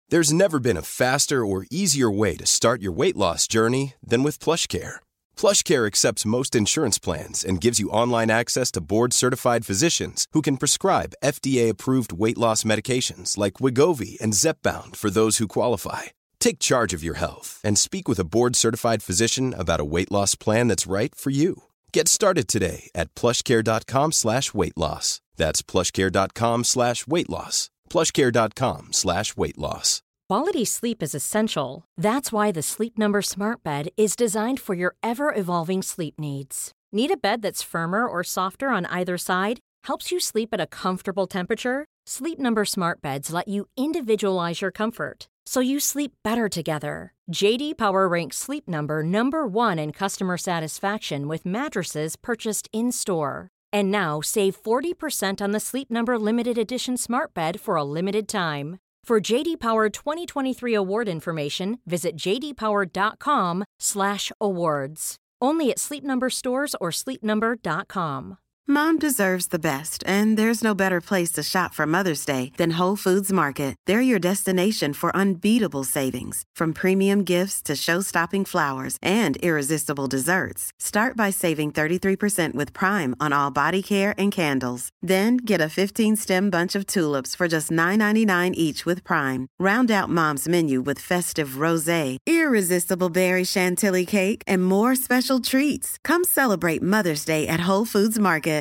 There's never been a faster or easier way to start your weight loss journey than with PlushCare. PlushCare accepts most insurance plans and gives you online access to board-certified physicians who can prescribe FDA-approved weight loss medications like Wegovy and Zepbound for those who qualify. Take charge of your health and speak with a board-certified physician about a weight loss plan that's right for you. Get started today at plushcare.com/weight-loss. That's plushcare.com/weight-loss. plushcare.com/weight-loss. Quality sleep is essential. That's why the Sleep Number Smart Bed is designed for your ever-evolving sleep needs. Need a bed that's firmer or softer on either side? Helps you sleep at a comfortable temperature? Sleep Number Smart Beds let you individualize your comfort, so you sleep better together. J.D. Power ranks Sleep Number number 1 in customer satisfaction with mattresses purchased in-store. And now, save 40% on the Sleep Number Limited Edition Smart Bed for a limited time. For J.D. Power 2023 award information, visit jdpower.com/awards. Only at Sleep Number stores or sleepnumber.com. Mom deserves the best, and there's no better place to shop for Mother's Day than Whole Foods Market. They're your destination for unbeatable savings, from premium gifts to show-stopping flowers and irresistible desserts. Start by saving 33% with Prime on all body care and candles. Then get a 15-stem bunch of tulips for just $9.99 each with Prime. Round out Mom's menu with festive rosé, irresistible berry chantilly cake, and more special treats. Come celebrate Mother's Day at Whole Foods Market.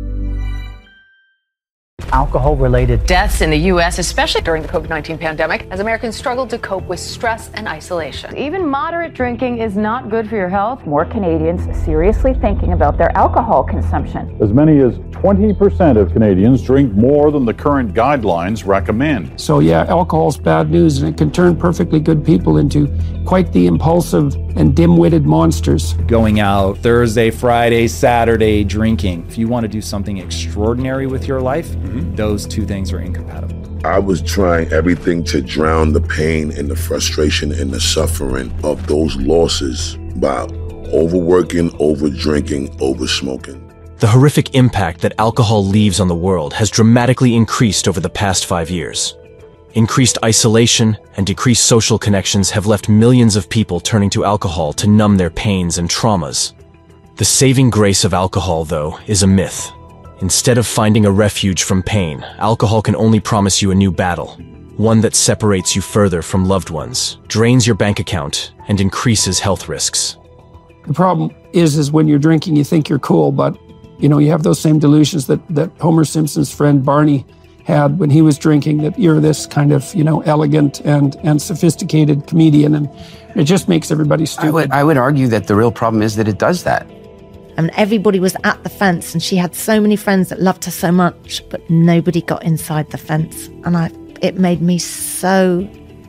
Alcohol-related deaths in the U.S., especially during the COVID-19 pandemic, as Americans struggle to cope with stress and isolation. Even moderate drinking is not good for your health. More Canadians seriously thinking about their alcohol consumption. As many as 20% of Canadians drink more than the current guidelines recommend. So yeah, alcohol's bad news, and it can turn perfectly good people into quite the impulsive and dim-witted monsters. Going out Thursday, Friday, Saturday, drinking. If you want to do something extraordinary with your life, those two things are incompatible. I was trying everything to drown the pain and the frustration and the suffering of those losses by overworking, over-drinking, over-smoking. The horrific impact that alcohol leaves on the world has dramatically increased over the past 5 years. Increased isolation and decreased social connections have left millions of people turning to alcohol to numb their pains and traumas. The saving grace of alcohol, though, is a myth. Instead of finding a refuge from pain, alcohol can only promise you a new battle, one that separates you further from loved ones, drains your bank account, and increases health risks. The problem is when you're drinking, you think you're cool, but you have those same delusions that Homer Simpson's friend Barney had when he was drinking, that you're this kind of, elegant and sophisticated comedian, and it just makes everybody stupid. I would argue that the real problem is that it does that. And everybody was at the fence, and she had so many friends that loved her so much, but nobody got inside the fence. And it made me so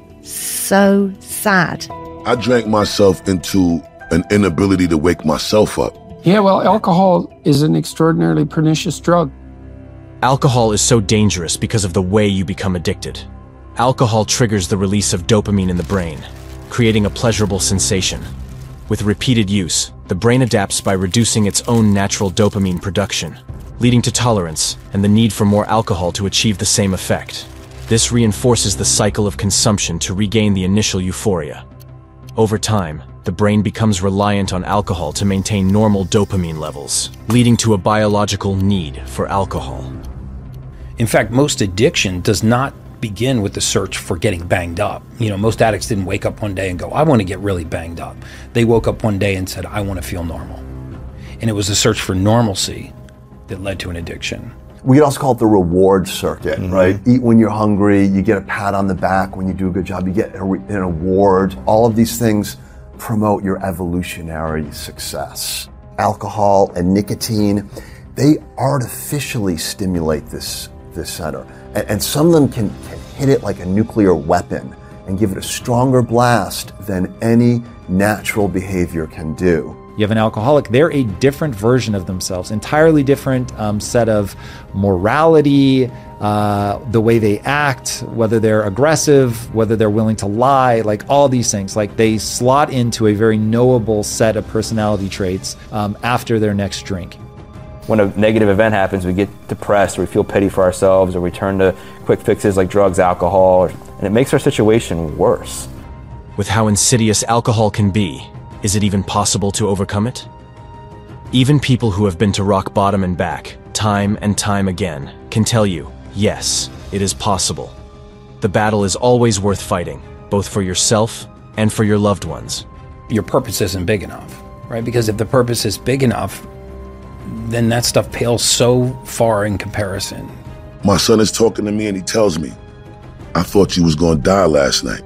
sad. I drank myself into an inability to wake myself up. Yeah, well, alcohol is an extraordinarily pernicious drug. Alcohol is so dangerous because of the way you become addicted. Alcohol triggers the release of dopamine in the brain, creating a pleasurable sensation. With repeated use, the brain adapts by reducing its own natural dopamine production, leading to tolerance and the need for more alcohol to achieve the same effect. This reinforces the cycle of consumption to regain the initial euphoria. Over time, the brain becomes reliant on alcohol to maintain normal dopamine levels, leading to a biological need for alcohol. In fact, most addiction does not begin with the search for getting banged up. Most addicts didn't wake up one day and go, I want to get really banged up. They woke up one day and said, I want to feel normal. And it was the search for normalcy that led to an addiction. We could also call it the reward circuit, right? Eat when you're hungry, you get a pat on the back when you do a good job, you get an award. All of these things promote your evolutionary success. Alcohol and nicotine, they artificially stimulate this center. And some of them can hit it like a nuclear weapon and give it a stronger blast than any natural behavior can do. You have an alcoholic, they're a different version of themselves, entirely different set of morality, the way they act, whether they're aggressive, whether they're willing to lie, like all these things. Like they slot into a very knowable set of personality traits after their next drink. When a negative event happens, we get depressed, or we feel pity for ourselves, or we turn to quick fixes like drugs, alcohol, and it makes our situation worse. With how insidious alcohol can be, is it even possible to overcome it? Even people who have been to rock bottom and back, time and time again, can tell you, yes, it is possible. The battle is always worth fighting, both for yourself and for your loved ones. Your purpose isn't big enough, right? Because if the purpose is big enough, then that stuff pales so far in comparison. My son is talking to me and he tells me, I thought you was gonna die last night.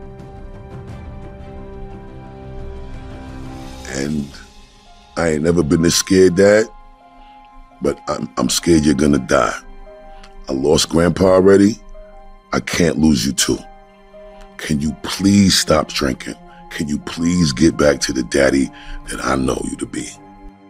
And I ain't never been this scared, Dad, but I'm scared you're gonna die. I lost Grandpa already. I can't lose you too. Can you please stop drinking? Can you please get back to the daddy that I know you to be?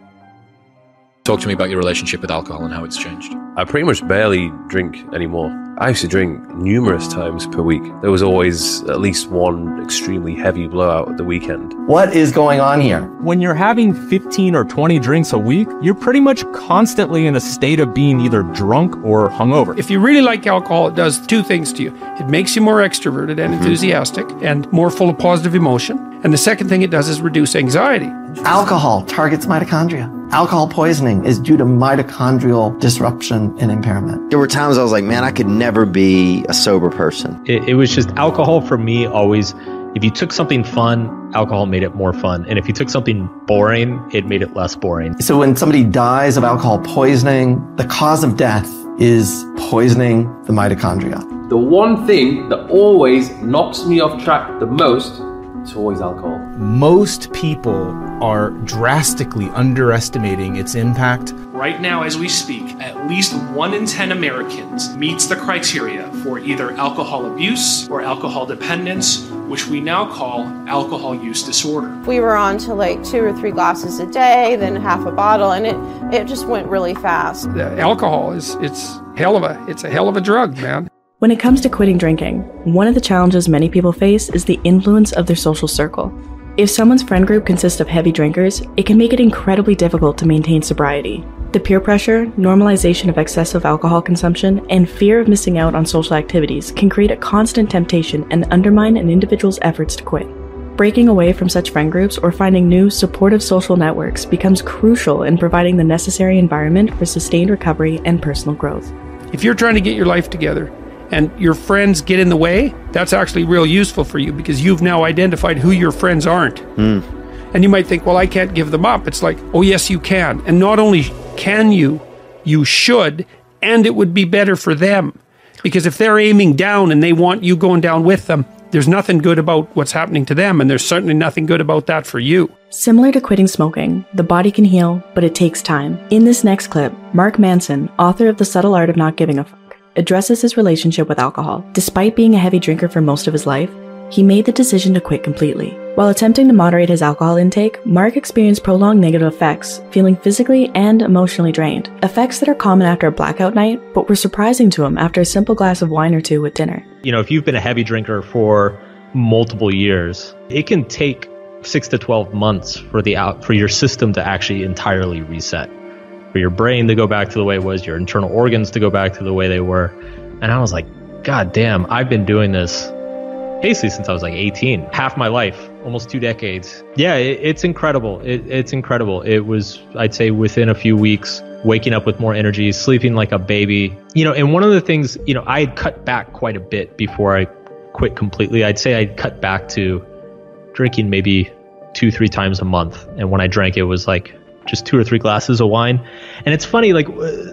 Talk to me about your relationship with alcohol and how it's changed. I pretty much barely drink anymore. I used to drink numerous times per week. There was always at least one extremely heavy blowout at the weekend. What is going on here? When you're having 15 or 20 drinks a week, you're pretty much constantly in a state of being either drunk or hungover. If you really like alcohol, it does two things to you. It makes you more extroverted and enthusiastic and more full of positive emotion. And the second thing it does is reduce anxiety. Alcohol targets mitochondria. Alcohol poisoning is due to mitochondrial disruption and impairment. There were times I was like, man, I could never be a sober person. It was just alcohol for me always, if you took something fun, alcohol made it more fun. And if you took something boring, it made it less boring. So when somebody dies of alcohol poisoning, the cause of death is poisoning the mitochondria. The one thing that always knocks me off track the most, it's always alcohol. Most people are drastically underestimating its impact. Right now, as we speak, at least 1 in 10 Americans meets the criteria for either alcohol abuse or alcohol dependence, which we now call alcohol use disorder. We were on to like 2 or 3 glasses a day, then half a bottle, and it just went really fast. Alcohol it's a hell of a drug, man. When it comes to quitting drinking, one of the challenges many people face is the influence of their social circle. If someone's friend group consists of heavy drinkers, it can make it incredibly difficult to maintain sobriety. The peer pressure, normalization of excessive alcohol consumption, and fear of missing out on social activities can create a constant temptation and undermine an individual's efforts to quit. Breaking away from such friend groups or finding new, supportive social networks becomes crucial in providing the necessary environment for sustained recovery and personal growth. If you're trying to get your life together, and your friends get in the way, that's actually real useful for you because you've now identified who your friends aren't. And you might think, well, I can't give them up. It's like, oh, yes, you can. And not only can you should, and it would be better for them. Because if they're aiming down and they want you going down with them, there's nothing good about what's happening to them, and there's certainly nothing good about that for you. Similar to quitting smoking, the body can heal, but it takes time. In this next clip, Mark Manson, author of The Subtle Art of Not Giving a Fuck, addresses his relationship with alcohol. Despite being a heavy drinker for most of his life, he made the decision to quit completely. While attempting to moderate his alcohol intake, Mark experienced prolonged negative effects, feeling physically and emotionally drained. Effects that are common after a blackout night, but were surprising to him after a simple glass of wine or two with dinner. You know, if you've been a heavy drinker for multiple years, it can take 6 to 12 months for your system to actually entirely reset. For your brain to go back to the way it was, your internal organs to go back to the way they were. And I was like, God damn, I've been doing this basically since I was like 18, half my life, almost 2 decades. Yeah, it's incredible. It's incredible. It was, I'd say, within a few weeks, waking up with more energy, sleeping like a baby. You know, and one of the things, you know, I had cut back quite a bit before I quit completely. I'd say I'd cut back to drinking maybe 2-3 times a month. And when I drank, it was like just 2 or 3 glasses of wine. And it's funny, like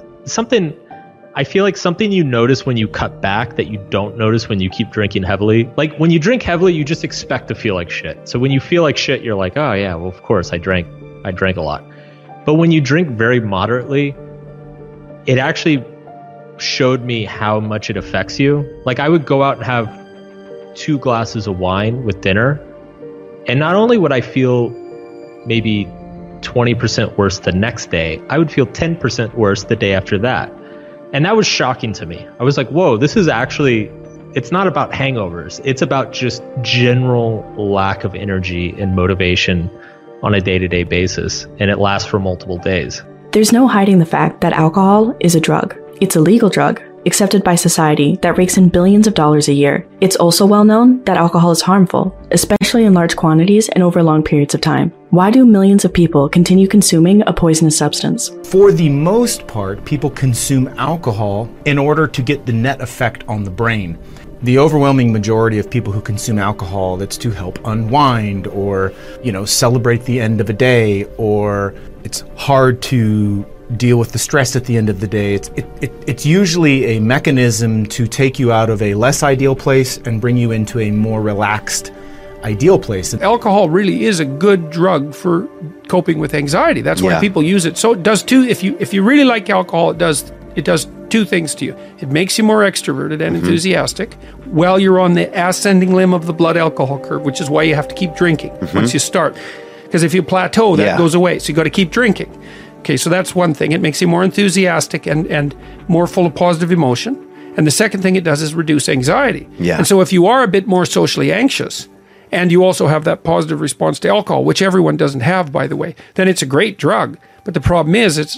I feel like something you notice when you cut back that you don't notice when you keep drinking heavily. Like when you drink heavily, you just expect to feel like shit. So when you feel like shit, you're like, oh yeah, well, of course I drank a lot. But when you drink very moderately, it actually showed me how much it affects you. Like I would go out and have 2 glasses of wine with dinner. And not only would I feel maybe 20% worse the next day, I would feel 10% worse the day after that. And that was shocking to me. I was like, whoa, this is actually, it's not about hangovers. It's about just general lack of energy and motivation on a day-to-day basis. And it lasts for multiple days. There's no hiding the fact that alcohol is a drug. It's a legal drug, accepted by society that rakes in billions of dollars a year. It's also well known that alcohol is harmful, especially in large quantities and over long periods of time. Why do millions of people continue consuming a poisonous substance? For the most part, people consume alcohol in order to get the net effect on the brain. The overwhelming majority of people who consume alcohol, that's to help unwind or, celebrate the end of a day, or it's hard to deal with the stress at the end of the day. It's usually a mechanism to take you out of a less ideal place and bring you into a more relaxed, ideal place. Alcohol really is a good drug for coping with anxiety. That's why people use it. So it does two. If you really like alcohol, it does two things to you. It makes you more extroverted and enthusiastic while you're on the ascending limb of the blood alcohol curve, which is why you have to keep drinking once you start. Because if you plateau, that goes away. So you got to keep drinking. Okay, so that's one thing. It makes you more enthusiastic and more full of positive emotion. And the second thing it does is reduce anxiety. Yeah. And so if you are a bit more socially anxious, and you also have that positive response to alcohol, which everyone doesn't have, by the way, then it's a great drug. But the problem is it's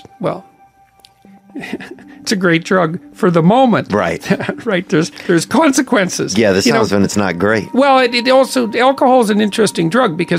a great drug for the moment. Right. Right. There's consequences. Yeah, this sounds when it's not great. Well, it also, alcohol is an interesting drug because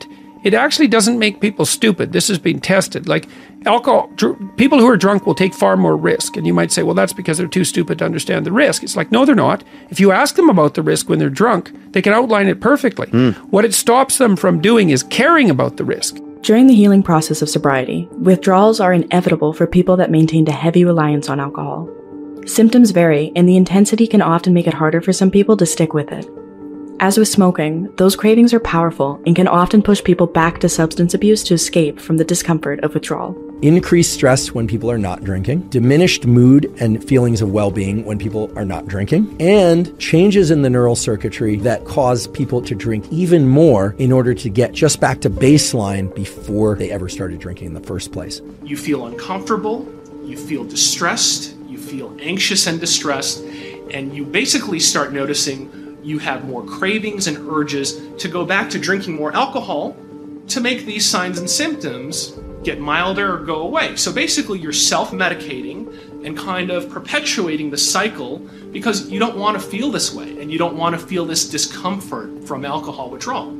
it actually doesn't make people stupid. This has been tested. Like alcohol, people who are drunk will take far more risk. And you might say, well, that's because they're too stupid to understand the risk. It's like, no, they're not. If you ask them about the risk when they're drunk, they can outline it perfectly. What it stops them from doing is caring about the risk. During the healing process of sobriety, withdrawals are inevitable for people that maintained a heavy reliance on alcohol. Symptoms vary, and the intensity can often make it harder for some people to stick with it. As with smoking, those cravings are powerful and can often push people back to substance abuse to escape from the discomfort of withdrawal. Increased stress when people are not drinking, diminished mood and feelings of well-being when people are not drinking, and changes in the neural circuitry that cause people to drink even more in order to get just back to baseline before they ever started drinking in the first place. You feel uncomfortable, you feel distressed, you feel anxious and distressed, and you basically start noticing you have more cravings and urges to go back to drinking more alcohol to make these signs and symptoms get milder or go away. So basically you're self-medicating and kind of perpetuating the cycle because you don't want to feel this way and you don't want to feel this discomfort from alcohol withdrawal.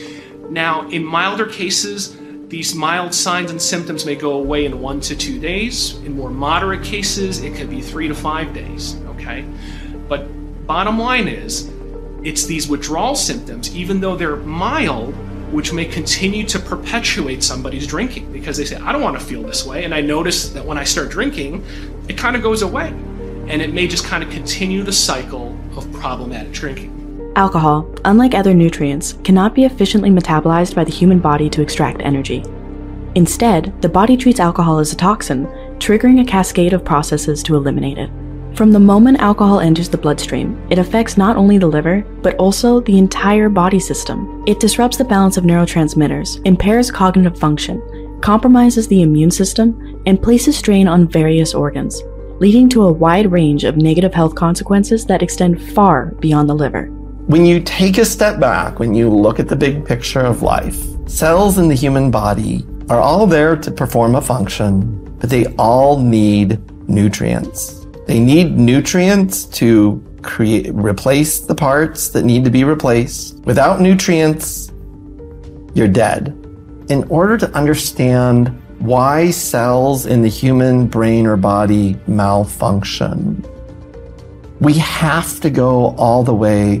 Now, in milder cases, these mild signs and symptoms may go away in 1 to 2 days. In more moderate cases, it could be 3 to 5 days, okay? But bottom line is, it's these withdrawal symptoms, even though they're mild, which may continue to perpetuate somebody's drinking because they say, I don't want to feel this way. And I notice that when I start drinking, it kind of goes away. And it may just kind of continue the cycle of problematic drinking. Alcohol, unlike other nutrients, cannot be efficiently metabolized by the human body to extract energy. Instead, the body treats alcohol as a toxin, triggering a cascade of processes to eliminate it. From the moment alcohol enters the bloodstream, it affects not only the liver, but also the entire body system. It disrupts the balance of neurotransmitters, impairs cognitive function, compromises the immune system, and places strain on various organs, leading to a wide range of negative health consequences that extend far beyond the liver. When you take a step back, when you look at the big picture of life, cells in the human body are all there to perform a function, but they all need nutrients. They need nutrients to replace the parts that need to be replaced. Without nutrients, you're dead. In order to understand why cells in the human brain or body malfunction, we have to go all the way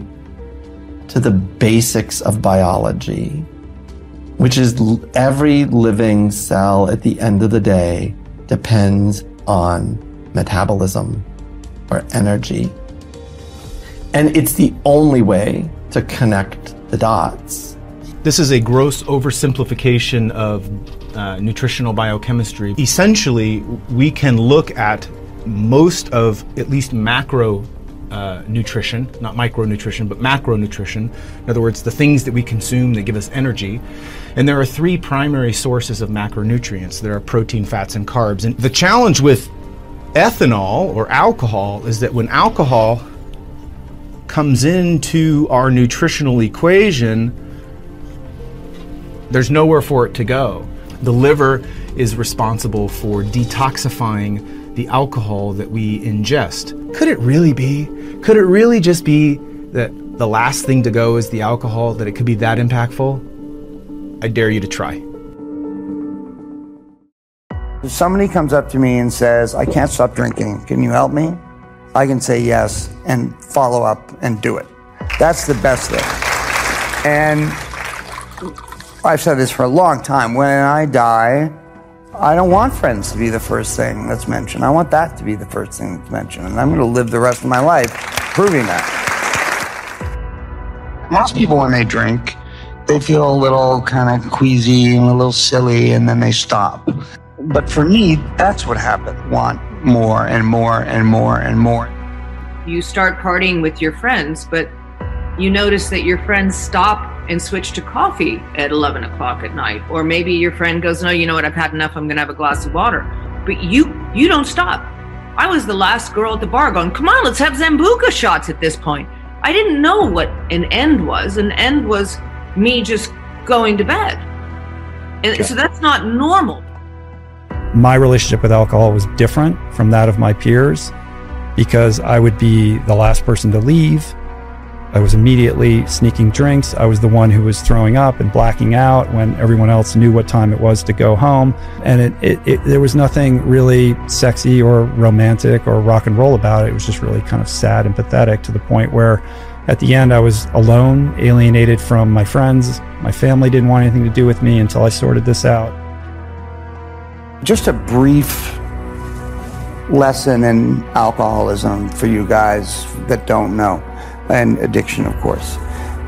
to the basics of biology, which is every living cell at the end of the day depends on metabolism or energy. And it's the only way to connect the dots. This is a gross oversimplification of nutritional biochemistry. Essentially, we can look at most of at least macro nutrition, not micronutrition, but macronutrition. In other words, the things that we consume that give us energy. And there are 3 primary sources of macronutrients. There are protein, fats, and carbs. And the challenge with ethanol or alcohol is that when alcohol comes into our nutritional equation, there's nowhere for it to go. The liver is responsible for detoxifying the alcohol that we ingest. could it really be? Could it really just be that the last thing to go is the alcohol, that it could be that impactful? I dare you to try. If somebody comes up to me and says, I can't stop drinking, can you help me? I can say yes and follow up and do it. That's the best thing. And I've said this for a long time. When I die, I don't want friends to be the first thing that's mentioned. I want that to be the first thing that's mentioned. And I'm going to live the rest of my life proving that. Most people, when they drink, they feel a little kind of queasy and a little silly, and then they stop. But for me, that's what happened. Want more and more and more and more. You start partying with your friends, but you notice that your friends stop and switch to coffee at 11 o'clock at night. Or maybe your friend goes, no, you know what, I've had enough, I'm gonna have a glass of water. But you don't stop. I was the last girl at the bar going, come on, let's have Zambuca shots at this point. I didn't know what an end was. An end was me just going to bed. And so that's not normal. My relationship with alcohol was different from that of my peers because I would be the last person to leave. I was immediately sneaking drinks. I was the one who was throwing up and blacking out when everyone else knew what time it was to go home. And there was nothing really sexy or romantic or rock and roll about it. It was just really kind of sad and pathetic, to the point where at the end I was alone, alienated from my friends. My family didn't want anything to do with me until I sorted this out. Just a brief lesson in alcoholism for you guys that don't know, and addiction, of course.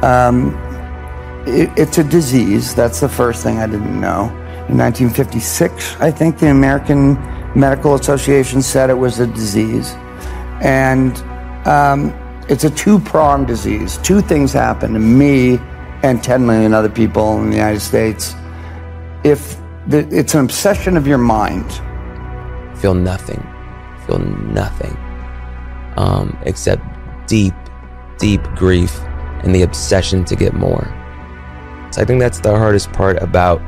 It's a disease. That's the first thing I didn't know. In 1956, I think the American Medical Association said it was a disease. And it's a two-pronged disease. Two things happen to me and 10 million other people in the United States. It's an obsession of your mind. Feel nothing except deep grief and the obsession to get more. So I think that's the hardest part about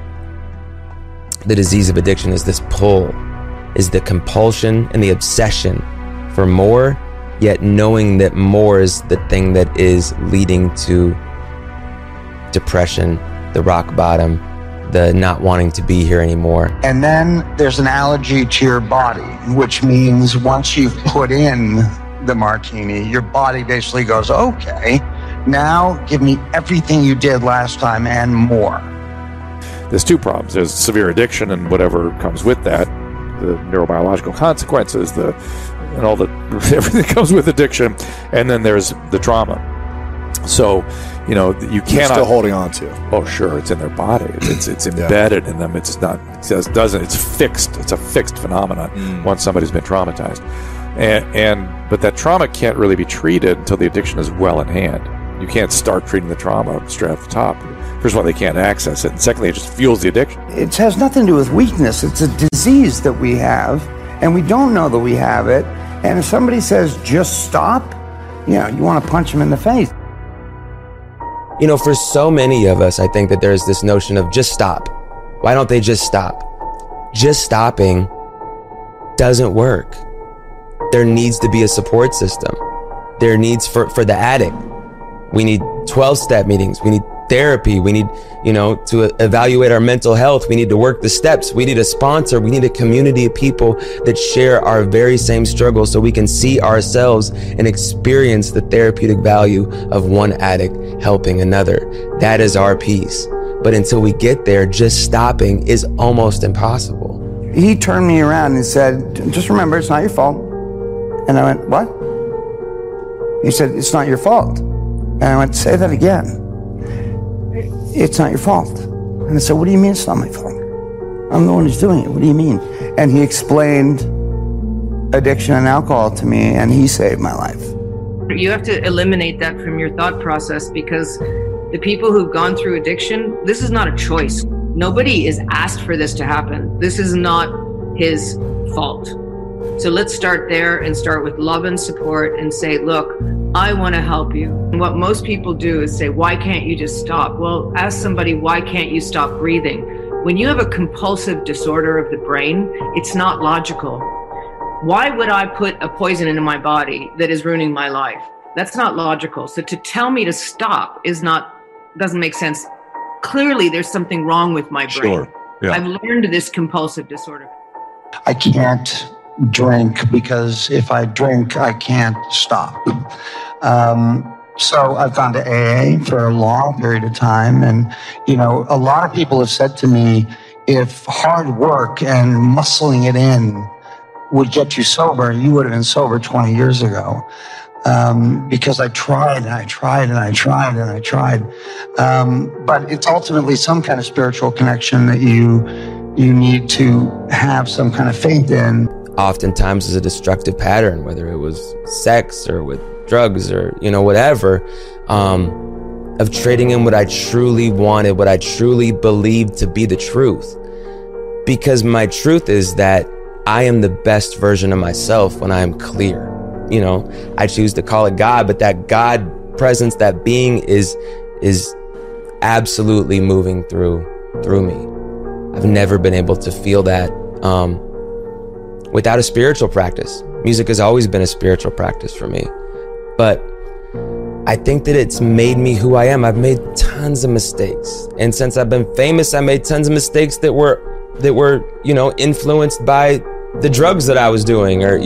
the disease of addiction, is this pull, is the compulsion and the obsession for more, yet knowing that more is the thing that is leading to depression, the rock bottom, the not wanting to be here anymore. And then there's an allergy to your body, which means once you've put in the martini, your body basically goes, okay, now give me everything you did last time and more. There's two problems. There's severe addiction and whatever comes with that, the neurobiological consequences, and all the everything that comes with addiction, and then there's the trauma. So, you cannot. You're still holding on to. Oh, sure, it's in their body. It's embedded in them. It's not. It's fixed. It's a fixed phenomenon once somebody's been traumatized, but that trauma can't really be treated until the addiction is well in hand. You can't start treating the trauma straight off the top. First of all, they can't access it, and secondly, it just fuels the addiction. It has nothing to do with weakness. It's a disease that we have, and we don't know that we have it. And if somebody says just stop, you want to punch them in the face. For so many of us, I think that there's this notion of just stop. Why don't they just stop? Just stopping doesn't work. There needs to be a support system. There needs for the addict. We need 12-step meetings. We need therapy. We need, to evaluate our mental health. We need to work the steps. We need a sponsor. We need a community of people that share our very same struggles so we can see ourselves and experience the therapeutic value of one addict helping another. That is our piece. But until we get there, just stopping is almost impossible. He turned me around and said, just remember, it's not your fault. And I went, what? He said, it's not your fault. And I went, say that again. It's not your fault. And I said, what do you mean it's not my fault? I'm the one who's doing it. What do you mean? And he explained addiction and alcohol to me, and he saved my life. You have to eliminate that from your thought process, because the people who've gone through addiction, this is not a choice. Nobody is asked for this to happen. This is not his fault. So let's start there and start with love and support and say, look, I want to help you. And what most people do is say, why can't you just stop? Well, ask somebody, why can't you stop breathing? When you have a compulsive disorder of the brain, it's not logical. Why would I put a poison into my body that is ruining my life? That's not logical. So to tell me to stop doesn't make sense. Clearly, there's something wrong with my brain. Sure. Yeah. I've learned this compulsive disorder. I can't drink because if I drink, I can't stop. So I've gone to AA for a long period of time. And, a lot of people have said to me, if hard work and muscling it in would get you sober, you would have been sober 20 years ago. Because I tried and I tried and I tried and I tried. But it's ultimately some kind of spiritual connection that you need to have some kind of faith in. Oftentimes is a destructive pattern, whether it was sex or with drugs or, whatever, of trading in what I truly wanted, what I truly believed to be the truth. Because my truth is that I am the best version of myself when I am clear. I choose to call it God, but that God presence, that being is absolutely moving through me. I've never been able to feel that without a spiritual practice. Music has always been a spiritual practice for me, but I think that it's made me who I am. I've made tons of mistakes, and since I've been famous, I made tons of mistakes that were influenced by the drugs that I was doing, or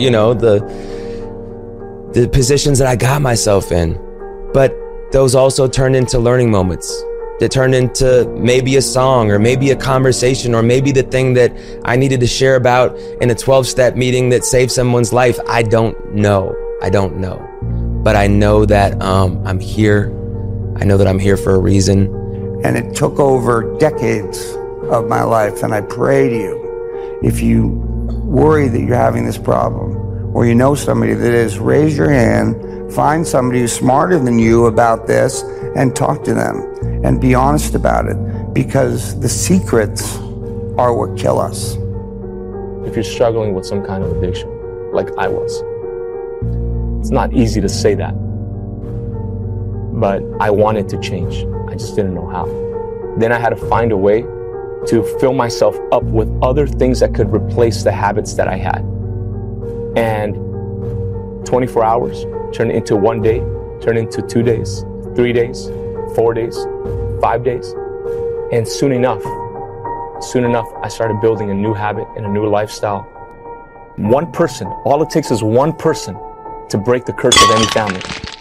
the positions that I got myself in. But those also turned into learning moments that turned into maybe a song or maybe a conversation or maybe the thing that I needed to share about in a 12-step meeting that saved someone's life. I don't know. But I know that I'm here. I know that I'm here for a reason. And it took over decades of my life. And I pray to you, if you worry that you're having this problem, or you know somebody that is, raise your hand, find somebody who's smarter than you about this, and talk to them, and be honest about it, because the secrets are what kill us. If you're struggling with some kind of addiction, like I was, it's not easy to say that, but I wanted to change. I just didn't know how. Then I had to find a way to fill myself up with other things that could replace the habits that I had. And 24 hours turned into 1 day, turned into 2 days, 3 days, 4 days, 5 days. And soon enough, I started building a new habit and a new lifestyle. One person, all it takes is one person to break the curse of any family.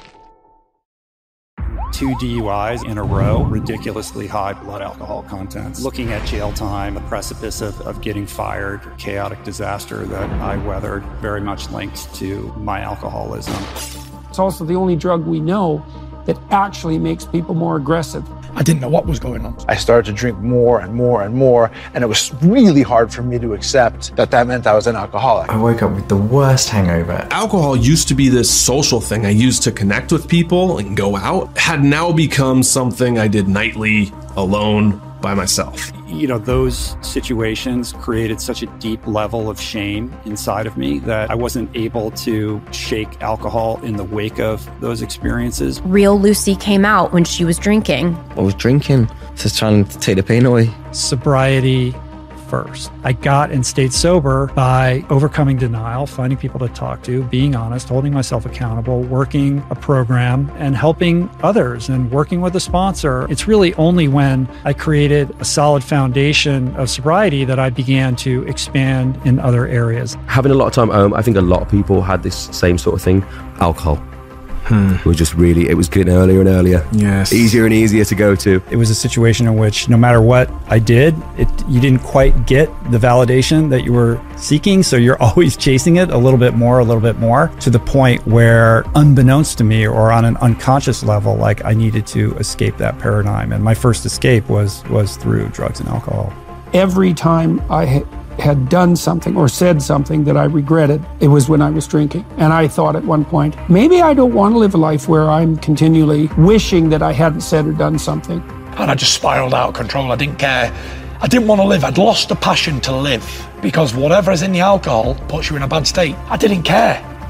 2 DUIs in a row, ridiculously high blood alcohol content. Looking at jail time, the precipice of getting fired, chaotic disaster that I weathered, very much linked to my alcoholism. It's also the only drug we know that actually makes people more aggressive. I didn't know what was going on. I started to drink more and more and more, and it was really hard for me to accept that meant I was an alcoholic. I woke up with the worst hangover. Alcohol used to be this social thing I used to connect with people and go out. Had now become something I did nightly, alone, by myself. Those situations created such a deep level of shame inside of me that I wasn't able to shake alcohol in the wake of those experiences. Real Lucy came out when she was drinking. I was drinking, just trying to take the pain away. Sobriety first. I got and stayed sober by overcoming denial, finding people to talk to, being honest, holding myself accountable, working a program, and helping others, and working with a sponsor. It's really only when I created a solid foundation of sobriety that I began to expand in other areas. Having a lot of time at home, I think a lot of people had this same sort of thing. Alcohol. It was just really, it was getting earlier and earlier. Yes. Easier and easier to go to. It was a situation in which no matter what I did, you didn't quite get the validation that you were seeking. So you're always chasing it a little bit more, to the point where, unbeknownst to me or on an unconscious level, like I needed to escape that paradigm. And my first escape was through drugs and alcohol. Every time I had done something or said something that I regretted, it was when I was drinking. And I thought at one point, maybe I don't want to live a life where I'm continually wishing that I hadn't said or done something. And I just spiraled out of control. I didn't care. I didn't want to live. I'd lost the passion to live because whatever is in the alcohol puts you in a bad state. I didn't care.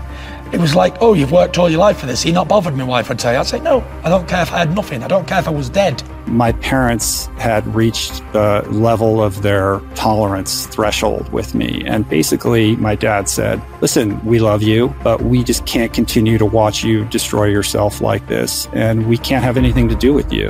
It was like, oh, you've worked all your life for this. Are you not bothered, my wife would say. I'd say, no, I don't care if I had nothing. I don't care if I was dead. My parents had reached the level of their tolerance threshold with me. And basically, my dad said, listen, we love you, but we just can't continue to watch you destroy yourself like this. And we can't have anything to do with you.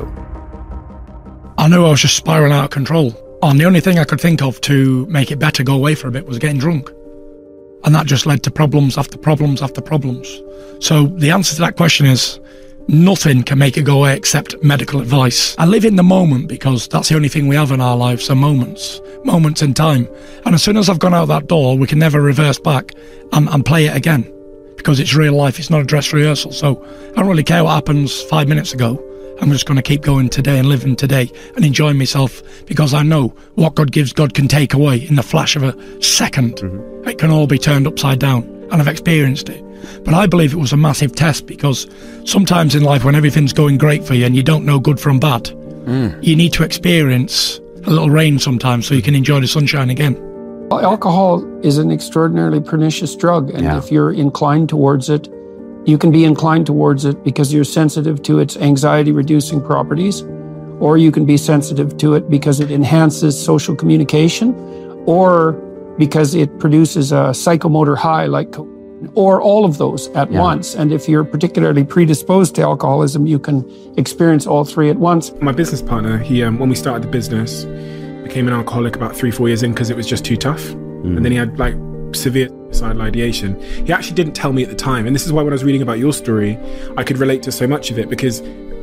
I knew I was just spiraling out of control. And the only thing I could think of to make it better, go away for a bit, was getting drunk. And that just led to problems after problems after problems. So the answer to that question is nothing can make it go away except medical advice. I live in the moment because that's the only thing we have in our lives are moments in time. And as soon as I've gone out that door, we can never reverse back and play it again because it's real life. It's not a dress rehearsal. So I don't really care what happens 5 minutes ago. I'm just going to keep going today and living today and enjoying myself because I know what God gives, God can take away in the flash of a second. It can all be turned upside down, and I've experienced it. But I believe it was a massive test because sometimes in life when everything's going great for you and you don't know good from bad, you need to experience a little rain sometimes so you can enjoy the sunshine again. Alcohol is an extraordinarily pernicious drug, and if you're inclined towards it, you can be inclined towards it because you're sensitive to its anxiety-reducing properties, or you can be sensitive to it because it enhances social communication, or because it produces a psychomotor high like cocaine, or all of those at once. And if you're particularly predisposed to alcoholism, you can experience all three at once. My business partner, he when we started the business, became an alcoholic about 3-4 years in because it was just too tough. And then he had like severe suicidal ideation. He actually didn't tell me at the time, and this is why when I was reading about your story, I could relate to so much of it because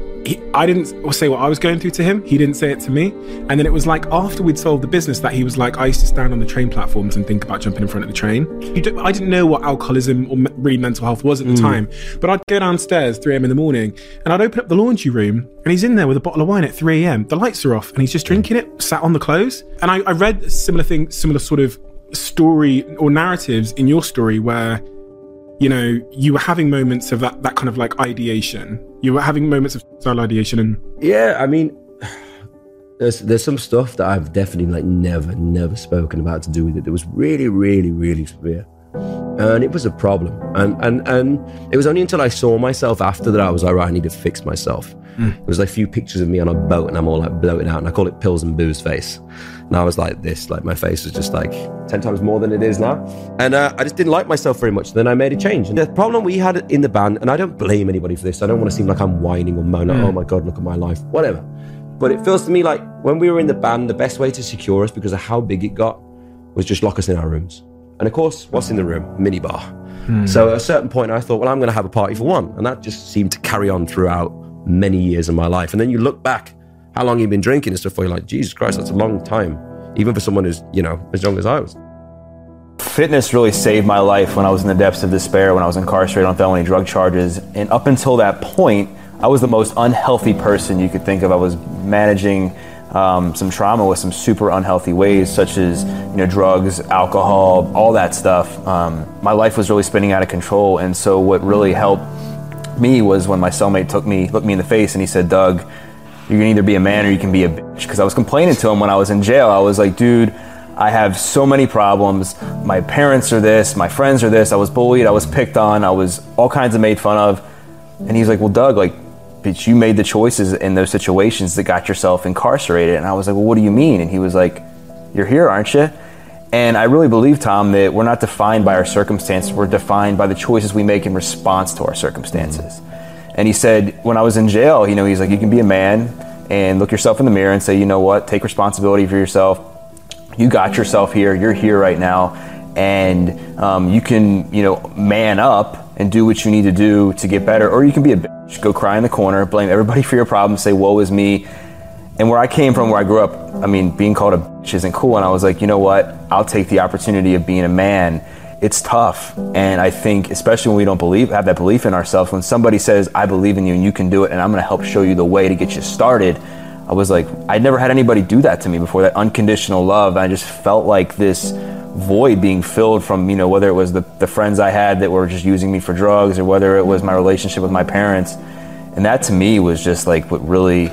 I didn't say what I was going through to him. He didn't say it to me. And then it was like after we'd sold the business that he was like, I used to stand on the train platforms and think about jumping in front of the train. I didn't know what alcoholism or really mental health was at the time, but I'd go downstairs 3 a.m. in the morning and I'd open up the laundry room and he's in there with a bottle of wine at 3 a.m. The lights are off and he's just drinking it, sat on the clothes. And I read similar sort of story or narratives in your story where, you know, you were having moments of that kind of like ideation. You were having moments of suicidal ideation. And yeah, I mean, there's some stuff that I've definitely like never spoken about to do with it that was really, really, really severe. And it was a problem. And it was only until I saw myself after that I was like, right, I need to fix myself. There was like a few pictures of me on a boat and I'm all like bloated out and I call it pills and booze face. And I was like this, like my face was just like 10 times more than it is now. And I just didn't like myself very much. Then I made a change. And the problem we had in the band, and I don't blame anybody for this, I don't want to seem like I'm whining or moaning, oh my God, look at my life, whatever. But it feels to me like when we were in the band, the best way to secure us because of how big it got was just lock us in our rooms. And of course, what's in the room? Minibar. So at a certain point I thought, well, I'm going to have a party for one. And that just seemed to carry on throughout many years of my life. And then you look back, how long you've been drinking and stuff, you're like, Jesus Christ, that's a long time. Even for someone who's, you know, as young as I was. Fitness really saved my life when I was in the depths of despair, when I was incarcerated on felony drug charges. And up until that point, I was the most unhealthy person you could think of. I was managing some trauma with some super unhealthy ways, such as, you know, drugs, alcohol, all that stuff. My life was really spinning out of control. And so what really helped me was when my cellmate looked me in the face and he said, Doug, you can either be a man or you can be a bitch. Because I was complaining to him when I was in jail. I was like, dude, I have so many problems. My parents are this, my friends are this. I was bullied, I was picked on, I was all kinds of made fun of. And he's like, well, Doug, like, bitch, you made the choices in those situations that got yourself incarcerated. And I was like, well, what do you mean? And he was like, you're here, aren't you? And I really believe, Tom, that we're not defined by our circumstances. We're defined by the choices we make in response to our circumstances. And he said, when I was in jail, you know, he's like, you can be a man and look yourself in the mirror and say, you know what, take responsibility for yourself. You got yourself here. You're here right now. And you can, you know, man up and do what you need to do to get better. Or you can be a bitch, go cry in the corner, blame everybody for your problems, say, woe is me. And where I came from, where I grew up, I mean, being called a bitch isn't cool. And I was like, you know what? I'll take the opportunity of being a man. It's tough. And I think, especially when we don't have that belief in ourselves, when somebody says, I believe in you and you can do it and I'm going to help show you the way to get you started, I was like, I'd never had anybody do that to me before, that unconditional love. I just felt like this void being filled from, you know, whether it was the friends I had that were just using me for drugs or whether it was my relationship with my parents. And that to me was just like what really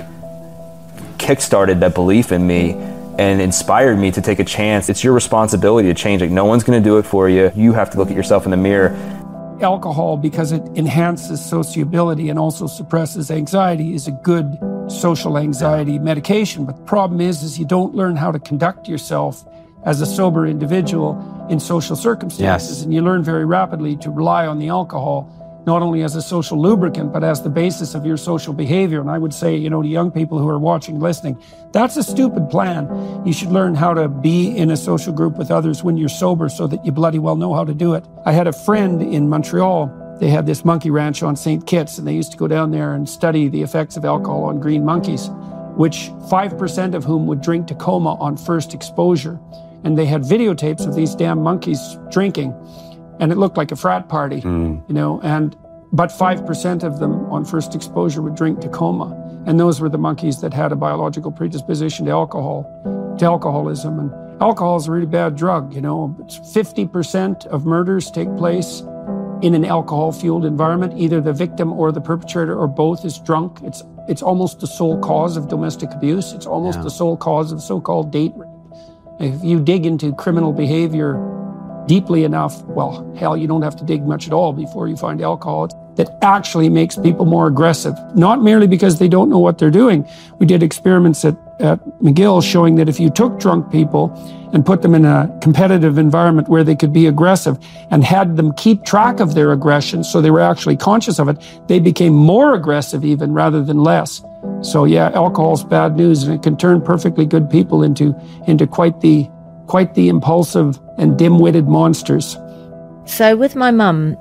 kickstarted that belief in me and inspired me to take a chance. It's your responsibility to change. Like, no one's going to do it for you. You have to look at yourself in the mirror. alcohol, because it enhances sociability and also suppresses anxiety, is a good social anxiety medication. But the problem is you don't learn how to conduct yourself as a sober individual in social circumstances. Yes. And you learn very rapidly to rely on the alcohol, not only as a social lubricant, but as the basis of your social behavior. And I would say, to young people who are watching, listening, that's a stupid plan. You should learn how to be in a social group with others when you're sober so that you bloody well know how to do it. I had a friend in Montreal. They had this monkey ranch on St. Kitts, and they used to go down there and study the effects of alcohol on green monkeys, which 5% of whom would drink to coma on first exposure. And they had videotapes of these damn monkeys drinking. And it looked like a frat party, but 5% of them on first exposure would drink to coma. And those were the monkeys that had a biological predisposition to alcoholism. And alcohol is a really bad drug, 50% of murders take place in an alcohol-fueled environment. Either the victim or the perpetrator or both is drunk. It's almost the sole cause of domestic abuse. It's almost the sole cause of so-called date rape. If you dig into criminal behavior deeply enough, well, hell, you don't have to dig much at all before you find alcohol that actually makes people more aggressive, not merely because they don't know what they're doing. We did experiments at McGill showing that if you took drunk people and put them in a competitive environment where they could be aggressive and had them keep track of their aggression so they were actually conscious of it, they became more aggressive even rather than less. So yeah, alcohol's bad news, and it can turn perfectly good people into quite the impulsive and dim-witted monsters. So with my mum,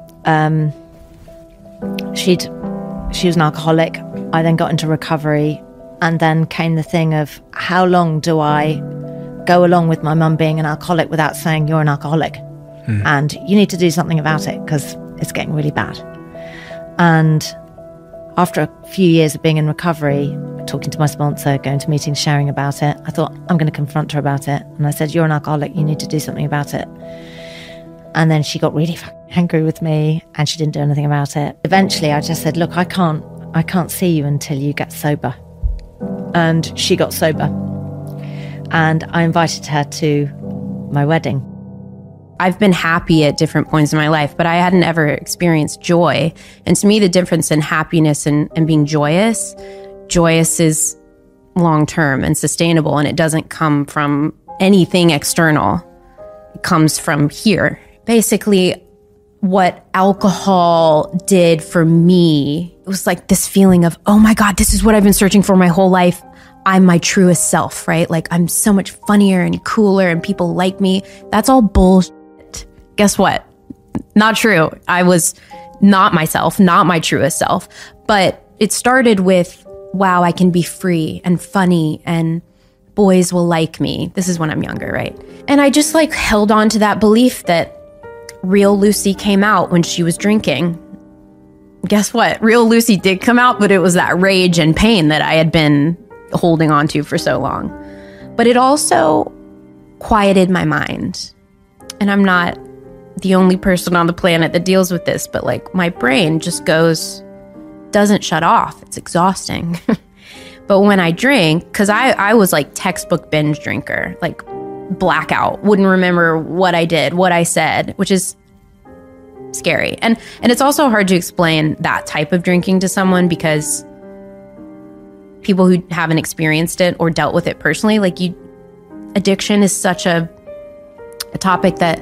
she was an alcoholic. I then got into recovery, and then came the thing of, how long do I go along with my mum being an alcoholic without saying you're an alcoholic? And you need to do something about it because it's getting really bad. And after a few years of being in recovery, talking to my sponsor, going to meetings, sharing about it, I thought, I'm going to confront her about it. And I said, you're an alcoholic, you need to do something about it. And then she got really angry with me, and she didn't do anything about it. Eventually, I just said, look, I can't see you until you get sober. And she got sober. And I invited her to my wedding. I've been happy at different points in my life, but I hadn't ever experienced joy. And to me, the difference in happiness and being joyous is long-term and sustainable, and it doesn't come from anything external. It comes from here. Basically, what alcohol did for me, it was like this feeling of, oh my God, this is what I've been searching for my whole life. I'm my truest self, right? Like, I'm so much funnier and cooler and people like me. That's all bullshit. Guess what? Not true. I was not myself, not my truest self. But it started with, wow, I can be free and funny and boys will like me. This is when I'm younger, right? And I just held on to that belief that real Lucy came out when she was drinking. Guess what? Real Lucy did come out, but it was that rage and pain that I had been holding on to for so long. But it also quieted my mind. And I'm not the only person on the planet that deals with this, but my brain just doesn't shut off. It's exhausting. But when I drink, because I was textbook binge drinker, blackout, wouldn't remember what I did, what I said, which is scary. And it's also hard to explain that type of drinking to someone, because people who haven't experienced it or dealt with it personally, addiction is such a topic that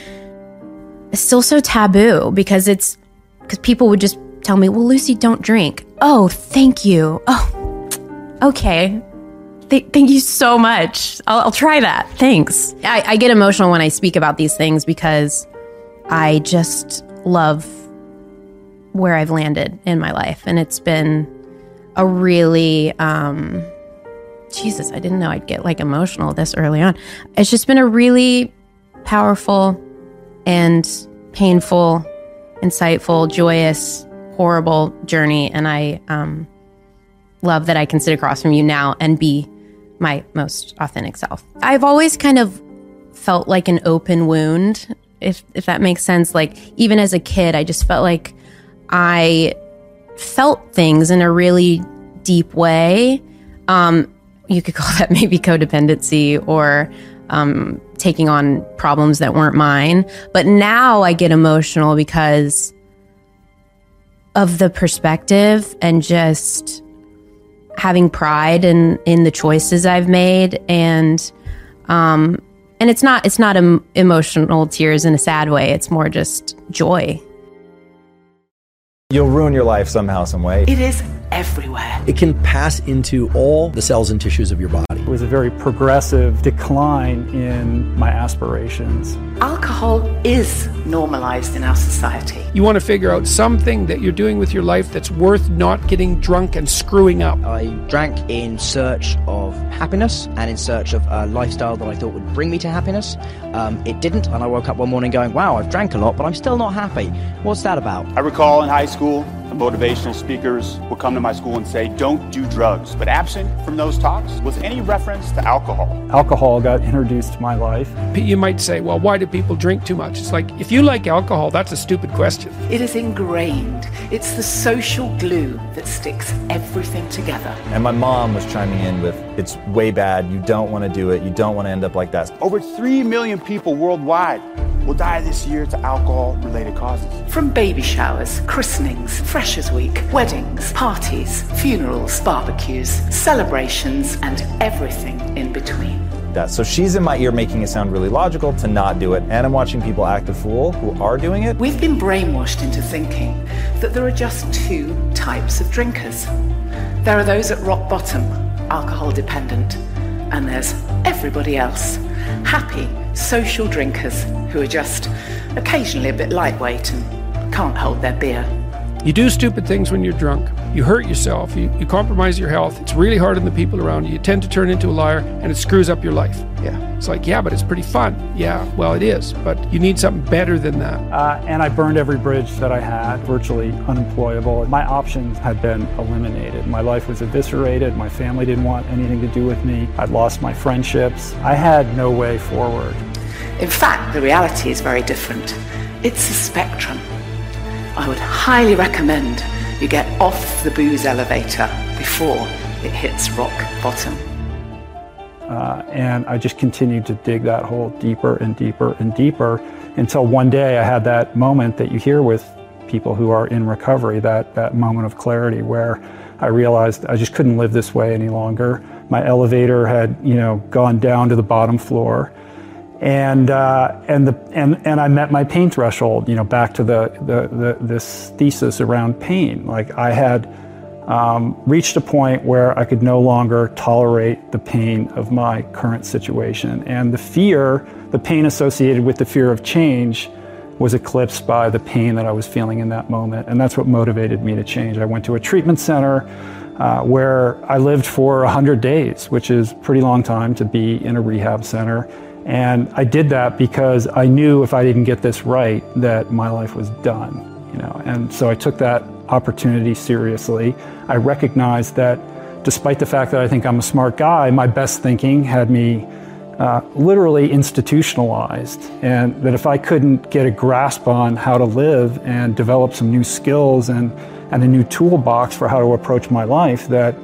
is still so taboo, because people would just tell me, well, Lucy, don't drink. Oh, thank you. Oh, okay. Thank you so much. I'll try that. Thanks. I get emotional when I speak about these things because I just love where I've landed in my life. And it's been a really, Jesus, I didn't know I'd get emotional this early on. It's just been a really powerful and painful, insightful, joyous, horrible journey. And I love that I can sit across from you now and be my most authentic self. I've always kind of felt like an open wound, if that makes sense. Even as a kid, I just felt like I felt things in a really deep way. You could call that maybe codependency or taking on problems that weren't mine. But now I get emotional because of the perspective and just having pride in the choices I've made, and it's not emotional tears in a sad way. It's more just joy. You'll ruin your life somehow, some way. It is everywhere. It can pass into all the cells and tissues of your body. It was a very progressive decline in my aspirations. Alcohol is normalized in our society. You want to figure out something that you're doing with your life that's worth not getting drunk and screwing up. I drank in search of happiness and in search of a lifestyle that I thought would bring me to happiness. It didn't, and I woke up one morning going, wow, I've drank a lot, but I'm still not happy. What's that about? I recall in high school, the motivational speakers would come to my school and say, don't do drugs. But absent from those talks was any reference to alcohol. Alcohol got introduced to my life. You might say, well, why do people drink too much? It's like, if you like alcohol, that's a stupid question. It is ingrained. It's the social glue that sticks everything together. And my mom was chiming in with, it's way bad, you don't want to do it, you don't want to end up like that. Over 3 million people worldwide will die this year to alcohol-related causes. From baby showers, christenings, Freshers' Week, weddings, parties, funerals, barbecues, celebrations, and everything in between. So she's in my ear making it sound really logical to not do it, and I'm watching people act a fool who are doing it. We've been brainwashed into thinking that there are just 2 types of drinkers. There are those at rock bottom, alcohol dependent, and there's everybody else, happy, social drinkers who are just occasionally a bit lightweight and can't hold their beer. You do stupid things when you're drunk. You hurt yourself. You compromise your health. It's really hard on the people around you. You tend to turn into a liar, and it screws up your life. Yeah. It's like, yeah, but it's pretty fun. Yeah, well, it is, but you need something better than that. And I burned every bridge that I had, virtually unemployable. My options had been eliminated. My life was eviscerated. My family didn't want anything to do with me. I'd lost my friendships. I had no way forward. In fact, the reality is very different. It's a spectrum. I would highly recommend you get off the booze elevator before it hits rock bottom. And I just continued to dig that hole deeper and deeper and deeper until one day I had that moment that you hear with people who are in recovery, that moment of clarity where I realized I just couldn't live this way any longer. My elevator had, gone down to the bottom floor. And I met my pain threshold, back to this thesis around pain. Like I had reached a point where I could no longer tolerate the pain of my current situation. And the pain associated with the fear of change was eclipsed by the pain that I was feeling in that moment. And that's what motivated me to change. I went to a treatment center where I lived for 100 days, which is a pretty long time to be in a rehab center. And I did that because I knew if I didn't get this right, that my life was done, And so I took that opportunity seriously. I recognized that despite the fact that I think I'm a smart guy, my best thinking had me literally institutionalized. And that if I couldn't get a grasp on how to live and develop some new skills and a new toolbox for how to approach my life, that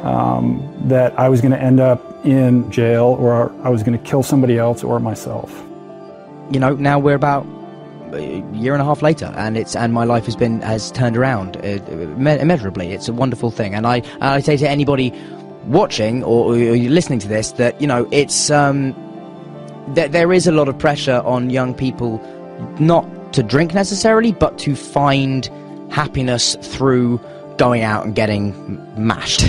I was going to end up in jail, or I was going to kill somebody else or myself. Now we're about a year and a half later, and my life has turned around immeasurably. It's a wonderful thing, and I say to anybody watching or listening to this that it's that there is a lot of pressure on young people not to drink necessarily, but to find happiness through going out and getting mashed,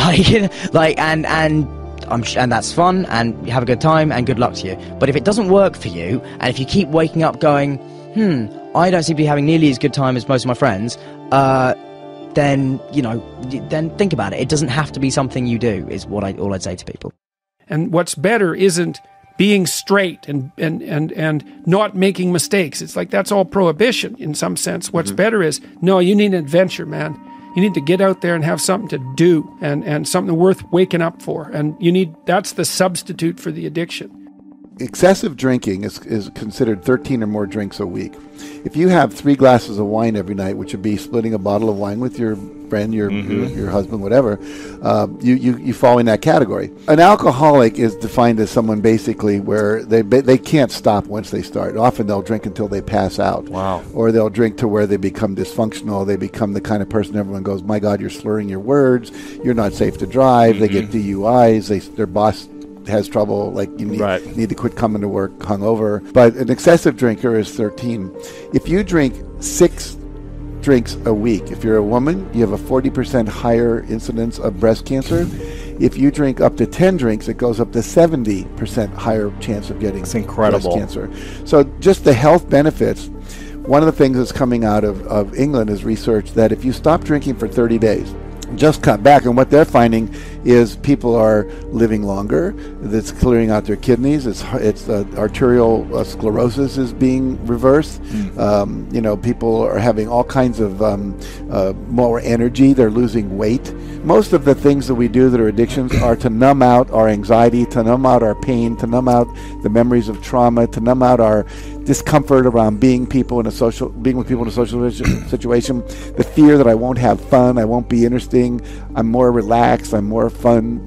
and that's fun, and you have a good time, and good luck to you. But if it doesn't work for you, and if you keep waking up going, I don't seem to be having nearly as good time as most of my friends, then think about it. It doesn't have to be something you do, is all I'd say to people. And what's better isn't being straight and not making mistakes. It's like that's all prohibition in some sense. What's better is, no, you need an adventure, man. You need to get out there and have something to do and something worth waking up for. And that's the substitute for the addiction. Excessive drinking is considered 13 or more drinks a week. If you have 3 glasses of wine every night, which would be splitting a bottle of wine with your friend, your husband, whatever, you fall in that category. An alcoholic is defined as someone basically where they can't stop once they start. Often they'll drink until they pass out. Wow. Or they'll drink to where they become dysfunctional. They become the kind of person everyone goes, my God, you're slurring your words. You're not safe to drive. They get DUIs. Their boss has trouble, like you need to quit coming to work hungover. But an excessive drinker is 13. If you drink 6 drinks a week, if you're a woman, you have a 40% higher incidence of breast cancer. If you drink up to 10 drinks, it goes up to 70% higher chance of getting breast cancer. So just the health benefits. One of the things that's coming out of England is research that if you stop drinking for 30 days, just cut back, and what they're finding is people are living longer. That's clearing out their kidneys. It's arterial sclerosis is being reversed. People are having all kinds of more energy. They're losing weight. Most of the things that we do that are addictions are to numb out our anxiety, to numb out our pain, to numb out the memories of trauma, to numb out our discomfort around being with people in a social situation, the fear that I won't have fun, I won't be interesting, I'm more relaxed, I'm more fun,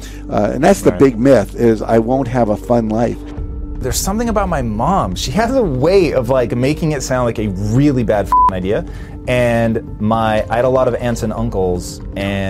and that's the big myth, is I won't have a fun life. There's something about my mom. She has a way of making it sound like a really bad idea. And I had a lot of aunts and uncles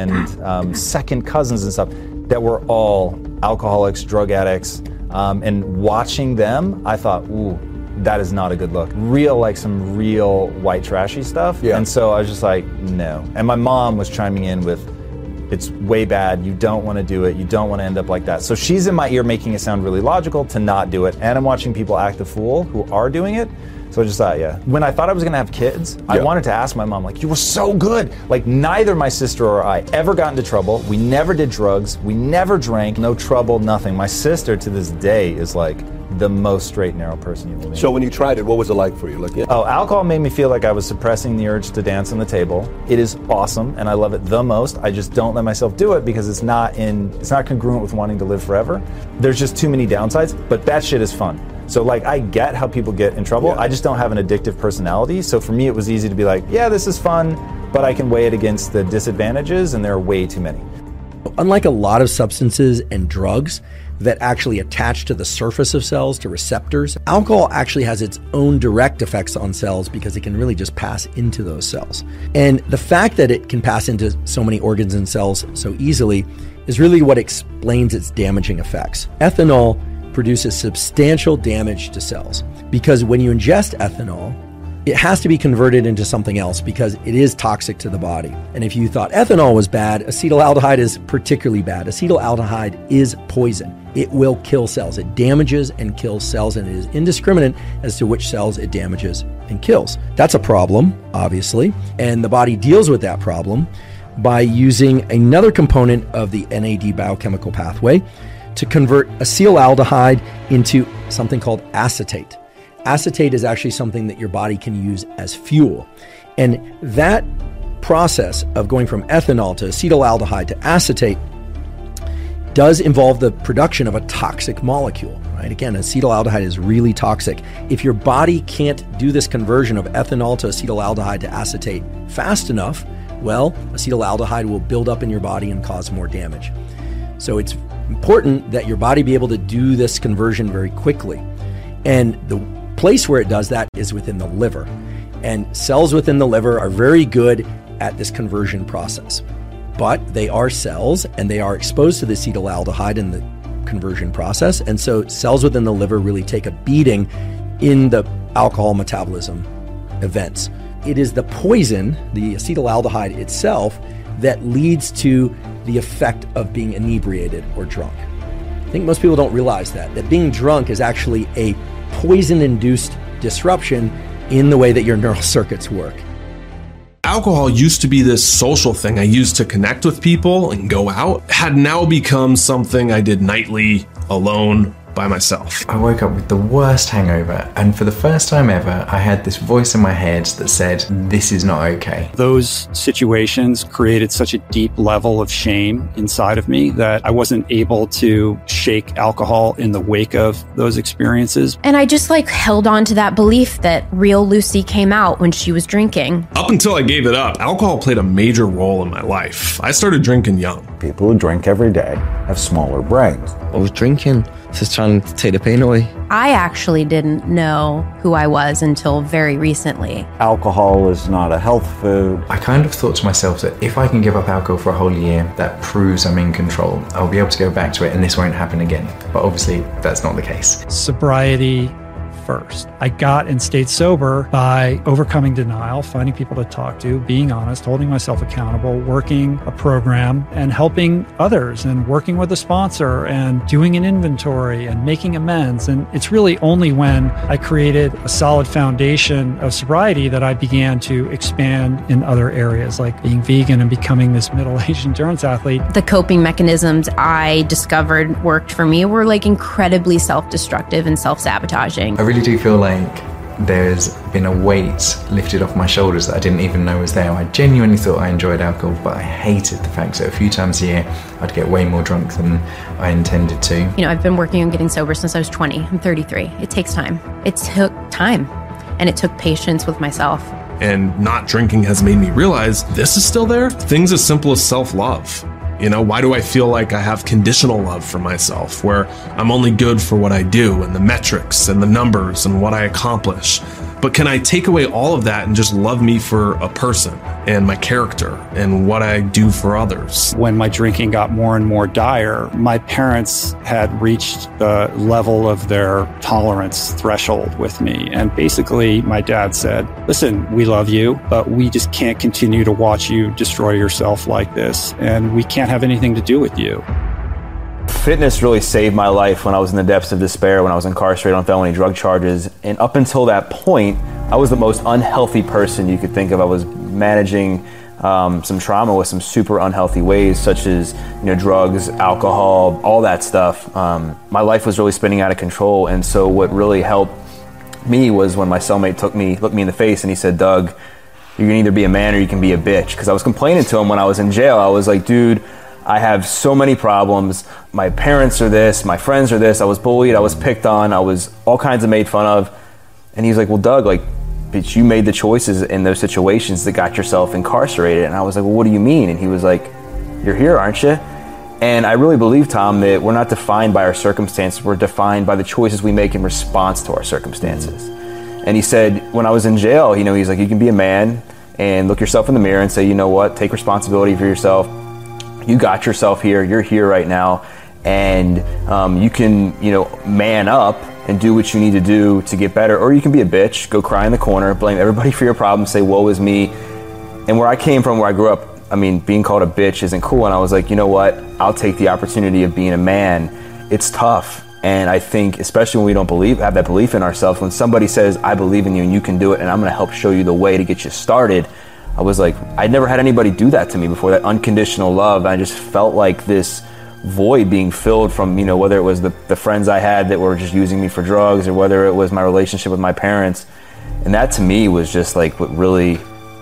and second cousins and stuff that were all alcoholics, drug addicts. And watching them, I thought, ooh, that is not a good look. Some real white trashy stuff. Yeah. And so I was just like, no. And my mom was chiming in with, it's way bad, you don't want to do it, you don't want to end up like that. So she's in my ear making it sound really logical to not do it. And I'm watching people act the fool who are doing it. So I just thought, when I thought I was going to have kids, I wanted to ask my mom, you were so good. Neither my sister or I ever got into trouble. We never did drugs. We never drank. No trouble, nothing. My sister to this day is the most straight and narrow person you will meet. So when you tried it, what was it like for you? Alcohol made me feel like I was suppressing the urge to dance on the table. It is awesome, and I love it the most. I just don't let myself do it because it's not congruent with wanting to live forever. There's just too many downsides, but that shit is fun. So I get how people get in trouble. I just don't have an addictive personality. So for me, it was easy to be this is fun, but I can weigh it against the disadvantages, and there are way too many. Unlike a lot of substances and drugs that actually attach to the surface of cells, to receptors, alcohol actually has its own direct effects on cells because it can really just pass into those cells. And the fact that it can pass into so many organs and cells so easily is really what explains its damaging effects. Ethanol produces substantial damage to cells because when you ingest ethanol, it has to be converted into something else because it is toxic to the body. And if you thought ethanol was bad, acetaldehyde is particularly bad. Acetaldehyde is poison. It will kill cells. It damages and kills cells, and it is indiscriminate as to which cells it damages and kills. That's a problem, obviously, and the body deals with that problem by using another component of the NAD biochemical pathway to convert acetaldehyde into something called acetate. Acetate is actually something that your body can use as fuel. And that process of going from ethanol to acetaldehyde to acetate does involve the production of a toxic molecule, right? Again, acetaldehyde is really toxic. If your body can't do this conversion of ethanol to acetaldehyde to acetate fast enough, well, acetaldehyde will build up in your body and cause more damage. So it's important that your body be able to do this conversion very quickly. And the place where it does that is within the liver. And cells within the liver are very good at this conversion process. But they are cells and they are exposed to the acetaldehyde in the conversion process. And so cells within the liver really take a beating in the alcohol metabolism events. It is the poison, the acetaldehyde itself, that leads to the effect of being inebriated or drunk. I think most people don't realize that being drunk is actually a poison-induced disruption in the way that your neural circuits work. Alcohol used to be this social thing I used to connect with people and go out, had now become something I did nightly, alone, by myself. I woke up with the worst hangover, and for the first time ever, I had this voice in my head that said, this is not okay. Those situations created such a deep level of shame inside of me that I wasn't able to shake alcohol in the wake of those experiences. And I just held on to that belief that real Lucy came out when she was drinking. Up until I gave it up, alcohol played a major role in my life. I started drinking young. People who drink every day have smaller brains. I was drinking, just trying to take the pain away. I actually didn't know who I was until very recently. Alcohol is not a health food. I kind of thought to myself that if I can give up alcohol for a whole year, that proves I'm in control. I'll be able to go back to it and this won't happen again. But obviously, that's not the case. Sobriety first. I got and stayed sober by overcoming denial, finding people to talk to, being honest, holding myself accountable, working a program and helping others and working with a sponsor and doing an inventory and making amends. And it's really only when I created a solid foundation of sobriety that I began to expand in other areas, like being vegan and becoming this middle-aged endurance athlete. The coping mechanisms I discovered worked for me were incredibly self-destructive and self-sabotaging. I really do feel like there's been a weight lifted off my shoulders that I didn't even know was there. I genuinely thought I enjoyed alcohol, but I hated the fact that a few times a year I'd get way more drunk than I intended to. I've been working on getting sober since I was 20. I'm 33. It takes time. It took time, and it took patience with myself. And not drinking has made me realize this is still there. Things as simple as self-love. Why do I feel like I have conditional love for myself, where I'm only good for what I do and the metrics and the numbers and what I accomplish? But can I take away all of that and just love me for a person and my character and what I do for others? When my drinking got more and more dire, my parents had reached the level of their tolerance threshold with me. And basically, my dad said, listen, we love you, but we just can't continue to watch you destroy yourself like this. And we can't have anything to do with you. Fitness really saved my life when I was in the depths of despair, when I was incarcerated on felony drug charges. And up until that point, I was the most unhealthy person you could think of. I was managing some trauma with some super unhealthy ways, such as drugs, alcohol, all that stuff. My life was really spinning out of control. And so what really helped me was when my cellmate looked me in the face and he said, Doug, you can either be a man or you can be a bitch. Because I was complaining to him when I was in jail. I was like, dude, I have so many problems. My parents are this, my friends are this. I was bullied, I was picked on, I was all kinds of made fun of. And he's like, well, Doug, bitch, you made the choices in those situations that got yourself incarcerated. And I was like, well, what do you mean? And he was like, you're here, aren't you? And I really believe, Tom, that we're not defined by our circumstances. We're defined by the choices we make in response to our circumstances. And he said, when I was in jail, he's like, you can be a man and look yourself in the mirror and say, you know what, take responsibility for yourself. You got yourself here, you're here right now, and you can, man up and do what you need to do to get better, or you can be a bitch, go cry in the corner, blame everybody for your problems, say, woe is me. And where I came from, where I grew up, being called a bitch isn't cool, and I was like, you know what, I'll take the opportunity of being a man. It's tough, and I think, especially when we don't have that belief in ourselves, when somebody says, I believe in you and you can do it, and I'm gonna help show you the way to get you started, I was like, I'd never had anybody do that to me before, that unconditional love. I just felt like this void being filled from, whether it was the friends I had that were just using me for drugs, or whether it was my relationship with my parents. And that to me was just what really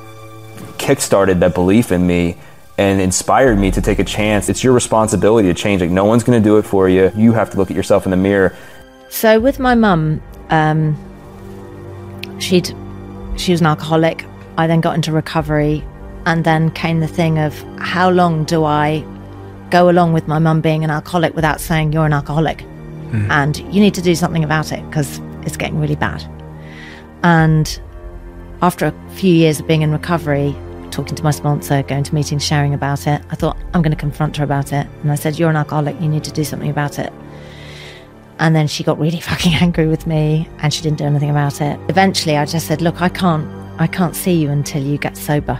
kickstarted that belief in me and inspired me to take a chance. It's your responsibility to change. No one's gonna do it for you. You have to look at yourself in the mirror. So with my mum, she was an alcoholic. I then got into recovery, and then came the thing of how long do I go along with my mum being an alcoholic without saying you're an alcoholic and you need to do something about it because it's getting really bad. And after a few years of being in recovery, talking to my sponsor, going to meetings, sharing about it, I thought I'm going to confront her about it. And I said, you're an alcoholic, you need to do something about it. And then she got really fucking angry with me and she didn't do anything about it. Eventually I just said, look, I can't see you until you get sober.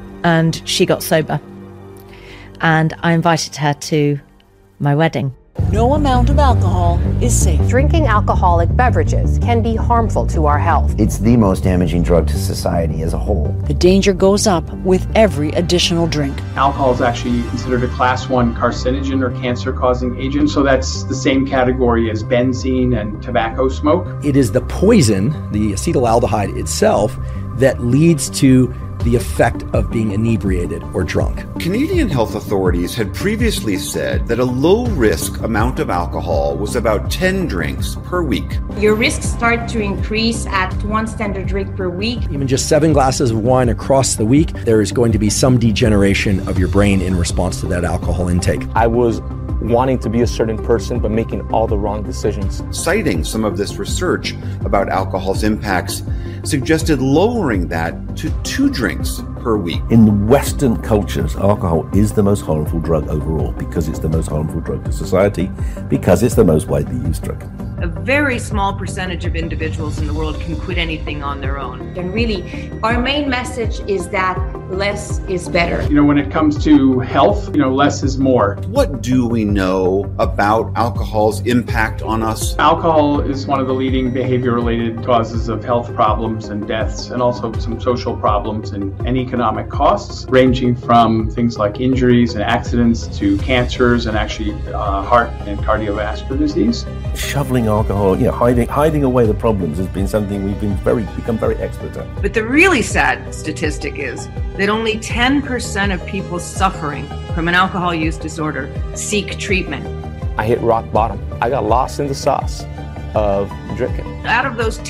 And she got sober. And I invited her to my wedding. no amount of alcohol is safe. Drinking alcoholic beverages can be harmful to our health. It's the most damaging drug to society as a whole. The danger goes up with every additional drink. Alcohol is actually considered a class 1 carcinogen or cancer-causing agent, so that's the same category as benzene and tobacco smoke. It is the poison, the acetaldehyde itself, that leads to the effect of being inebriated or drunk. Canadian health authorities had previously said that a low-risk amount of alcohol was about 10 drinks per week. Your risks start to increase at 1 standard drink per week. Even just 7 glasses of wine across the week, there is going to be some degeneration of your brain in response to that alcohol intake. I was wanting to be a certain person, but making all the wrong decisions. Citing some of this research about alcohol's impacts, suggested lowering that to 2 drinks per week. In Western cultures, alcohol is the most harmful drug overall because it's the most harmful drug to society, because it's the most widely used drug. A very small percentage of individuals in the world can quit anything on their own. And really, our main message is that less is better. You know, when it comes to health, less is more. What do we know about alcohol's impact on us? Alcohol is one of the leading behavior-related causes of health problems and deaths, and also some social problems and economic costs, ranging from things like injuries and accidents to cancers and actually heart and cardiovascular disease. Shoveling alcohol, hiding away the problems has been something we've become very expert at. But the really sad statistic is that only 10% of people suffering from an alcohol use disorder seek treatment. I hit rock bottom. I got lost in the sauce of drinking. Out of those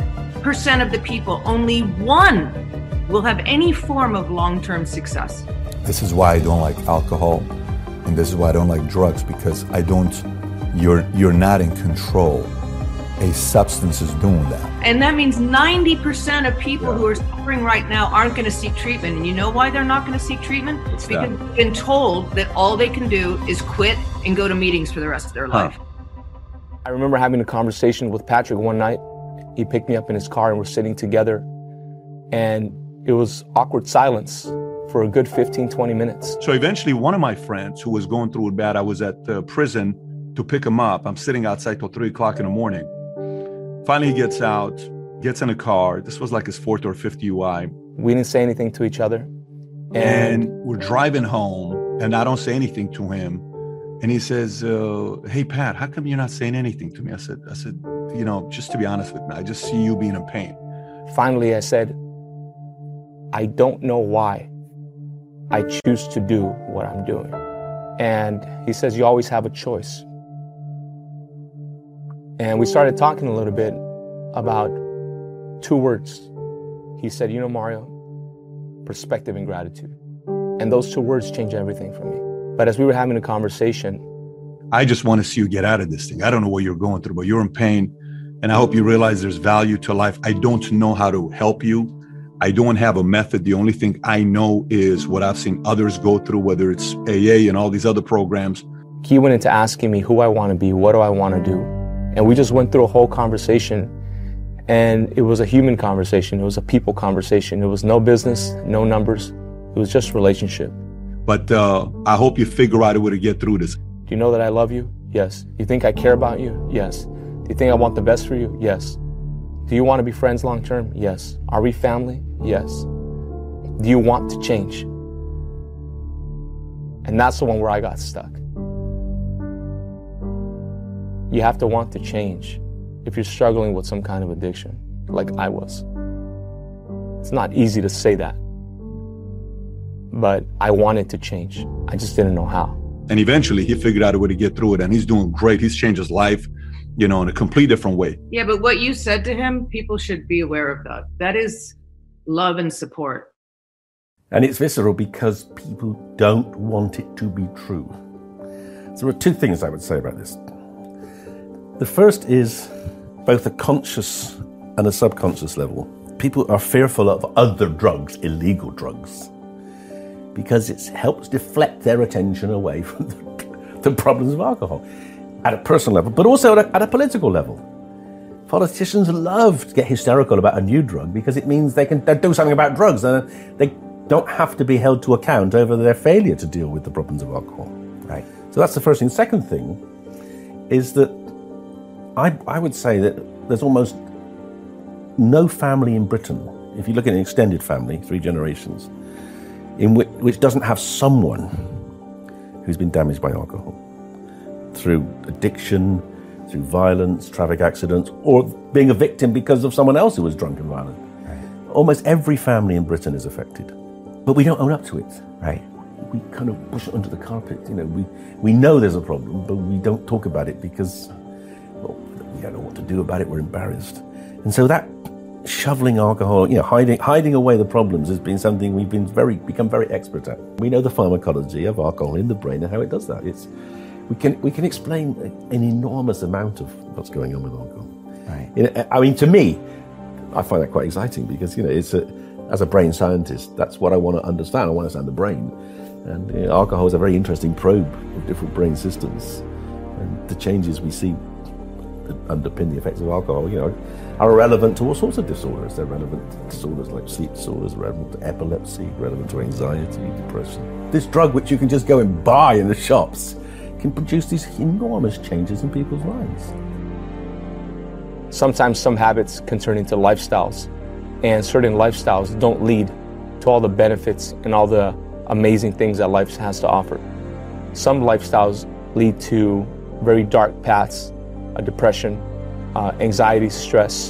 10% of the people, only 1 will have any form of long-term success. This is why I don't like alcohol, and this is why I don't like drugs, because you're not in control. A substance is doing that. And that means 90% of people who are suffering right now aren't going to seek treatment. And you know why they're not going to seek treatment? It's because they've been told that all they can do is quit and go to meetings for the rest of their life. I remember having a conversation with Patrick one night. He picked me up in his car and we're sitting together. And it was awkward silence for a good 15, 20 minutes. So eventually one of my friends who was going through it bad, I was at prison to pick him up. I'm sitting outside till 3 o'clock in the morning. Finally, he gets out, gets in a car. This was like his 4th or 5th UI. We didn't say anything to each other. And we're driving home, and I don't say anything to him. And he says, hey, Pat, how come you're not saying anything to me? I said, just to be honest with me, I just see you being in pain. Finally, I said, I don't know why I choose to do what I'm doing. And he says, you always have a choice. And we started talking a little bit about 2 words. He said, Mario, perspective and gratitude. And those 2 words changed everything for me. But as we were having a conversation, I just want to see you get out of this thing. I don't know what you're going through, but you're in pain. And I hope you realize there's value to life. I don't know how to help you. I don't have a method. The only thing I know is what I've seen others go through, whether it's AA and all these other programs. He went into asking me who I want to be, what do I want to do? And we just went through a whole conversation. And it was a human conversation. It was a people conversation. It was no business, no numbers. It was just relationship. But I hope you figure out a way to get through this. Do you know that I love you? Yes. Do you think I care about you? Yes. Do you think I want the best for you? Yes. Do you want to be friends long term? Yes. Are we family? Yes. Do you want to change? And that's the one where I got stuck. You have to want to change if you're struggling with some kind of addiction, like I was. It's not easy to say that, but I wanted to change. I just didn't know how. And eventually he figured out a way to get through it, and he's doing great. He's changed his life, in a complete different way. Yeah, but what you said to him, people should be aware of that. That is love and support. And it's visceral because people don't want it to be true. So there are 2 things I would say about this. The first is both a conscious and a subconscious level. People are fearful of other drugs, illegal drugs, because it helps deflect their attention away from the problems of alcohol at a personal level, but also at a political level. Politicians love to get hysterical about a new drug because it means they can do something about drugs and they don't have to be held to account over their failure to deal with the problems of alcohol. Right. So that's the first thing. Second thing is that I would say that there's almost no family in Britain, if you look at an extended family, 3 generations, in which doesn't have someone who's been damaged by alcohol through addiction, through violence, traffic accidents, or being a victim because of someone else who was drunk and violent. Right. Almost every family in Britain is affected, but we don't own up to it. Right. We kind of push it under the carpet. You know, we know there's a problem, but we don't talk about it because, well, we don't know what to do about it. We're embarrassed, and so that shoveling alcohol, hiding away the problems has been something we've become very expert at. We know the pharmacology of alcohol in the brain and how it does that. We can explain an enormous amount of what's going on with alcohol. Right. I mean, to me, I find that quite exciting because as a brain scientist, that's what I want to understand. I want to understand the brain, and alcohol is a very interesting probe of different brain systems, and the changes we see that underpin the effects of alcohol, are relevant to all sorts of disorders. They're relevant to disorders like sleep disorders, relevant to epilepsy, relevant to anxiety, depression. This drug, which you can just go and buy in the shops, can produce these enormous changes in people's lives. Sometimes some habits can turn into lifestyles, and certain lifestyles don't lead to all the benefits and all the amazing things that life has to offer. Some lifestyles lead to very dark paths, depression, anxiety, stress,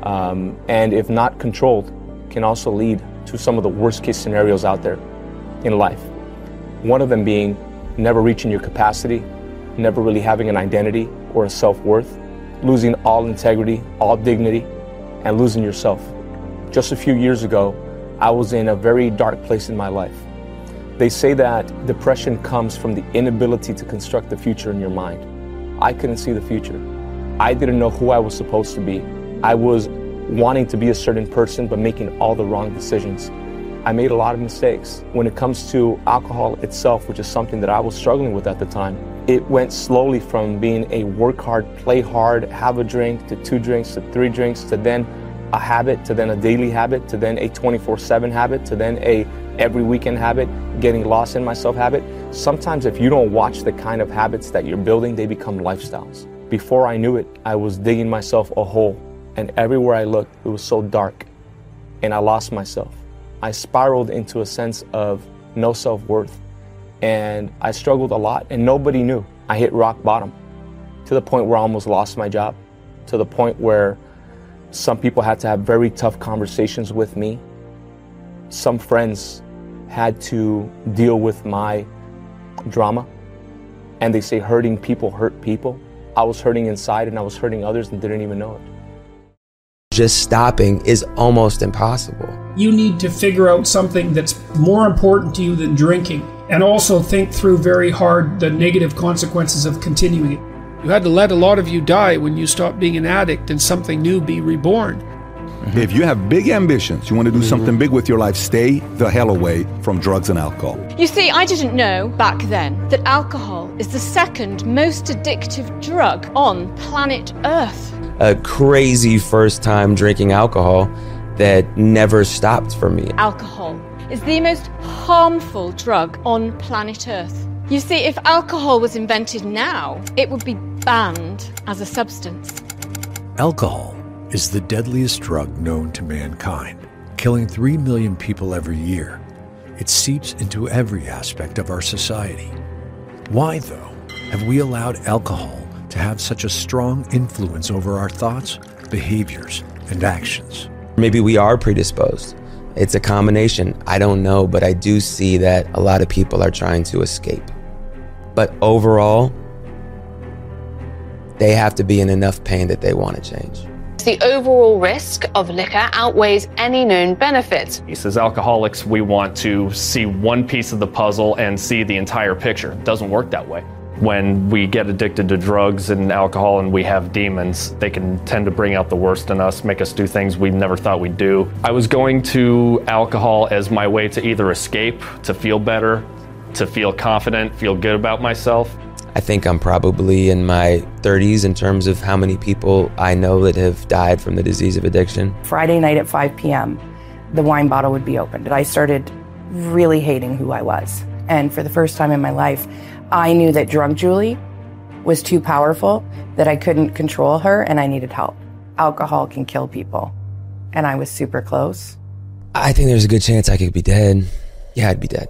and if not controlled, can also lead to some of the worst case scenarios out there in life. One of them being never reaching your capacity, never really having an identity or a self-worth, losing all integrity, all dignity, and losing yourself. Just a few years ago, I was in a very dark place in my life. They say that depression comes from the inability to construct the future in your mind. I couldn't see the future. I didn't know who I was supposed to be. I was wanting to be a certain person, but making all the wrong decisions. I made a lot of mistakes. When it comes to alcohol itself, which is something that I was struggling with at the time, it went slowly from being a work hard, play hard, have a drink, to 2 drinks, to 3 drinks, to then a habit, to then a daily habit, to then a 24/7 habit, to then a every weekend habit, getting lost in myself habit. Sometimes if you don't watch the kind of habits that you're building, they become lifestyles. Before I knew it, I was digging myself a hole, and everywhere I looked, it was so dark, and I lost myself. I spiraled into a sense of no self-worth, and I struggled a lot, and nobody knew. I hit rock bottom, to the point where I almost lost my job, to the point where some people had to have very tough conversations with me. Some friends had to deal with my drama, and they say hurting people hurt people. I was hurting inside, and I was hurting others and didn't even know it. Just stopping is almost impossible. You need to figure out something that's more important to you than drinking, and also think through very hard the negative consequences of continuing it. You had to let a lot of you die when you stopped being an addict and something new be reborn. If you have big ambitions, you want to do something big with your life, stay the hell away from drugs and alcohol. You see, I didn't know back then that alcohol is the second most addictive drug on planet Earth. A crazy first time drinking alcohol that never stopped for me. Alcohol is the most harmful drug on planet Earth. You see, if alcohol was invented now, it would be banned as a substance. Alcohol is the deadliest drug known to mankind, killing 3 million people every year. It seeps into every aspect of our society. Why, though, have we allowed alcohol to have such a strong influence over our thoughts, behaviors, and actions? Maybe we are predisposed. It's a combination. I don't know, but I do see that a lot of people are trying to escape. But overall, they have to be in enough pain that they want to change. The overall risk of liquor outweighs any known benefits. As alcoholics, we want to see one piece of the puzzle and see the entire picture. It doesn't work that way. When we get addicted to drugs and alcohol and we have demons, they can tend to bring out the worst in us, make us do things we never thought we'd do. I was going to alcohol as my way to either escape, to feel better, to feel confident, feel good about myself. I think I'm probably in my 30s in terms of how many people I know that have died from the disease of addiction. Friday night at 5 p.m., the wine bottle would be opened. I started really hating who I was. And for the first time in my life, I knew that drunk Julie was too powerful, that I couldn't control her and I needed help. Alcohol can kill people. And I was super close. I think there's a good chance I could be dead. Yeah, I'd be dead.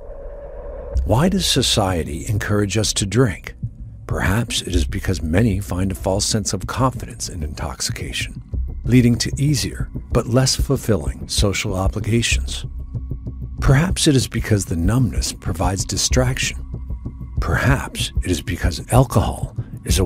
Why does society encourage us to drink? Perhaps it is because many find a false sense of confidence in intoxication, leading to easier but less fulfilling social obligations. Perhaps it is because the numbness provides distraction. Perhaps it is because alcohol is a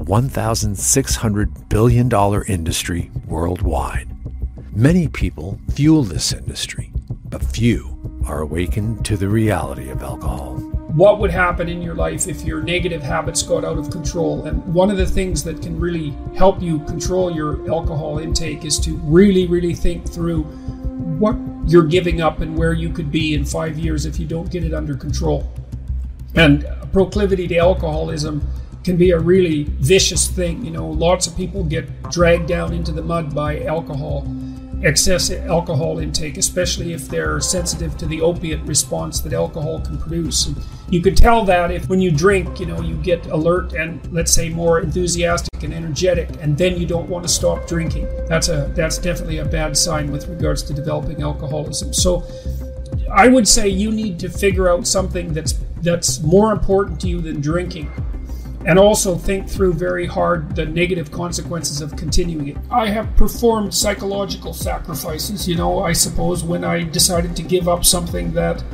$1,600 billion industry worldwide. Many people fuel this industry, but few are awakened to the reality of alcohol. What would happen in your life if your negative habits got out of control? And one of the things that can really help you control your alcohol intake is to really, really think through what you're giving up and where you could be in 5 years if you don't get it under control. And proclivity to alcoholism can be a really vicious thing. You know, lots of people get dragged down into the mud by alcohol, excess alcohol intake, especially if they're sensitive to the opiate response that alcohol can produce. And you could tell that if when you drink, you know, you get alert and, let's say, more enthusiastic and energetic, and then you don't want to stop drinking. That's definitely a bad sign with regards to developing alcoholism. So I would say you need to figure out something that's more important to you than drinking. And also think through very hard the negative consequences of continuing it. I have performed psychological sacrifices, you know, I suppose, when I decided to give up something that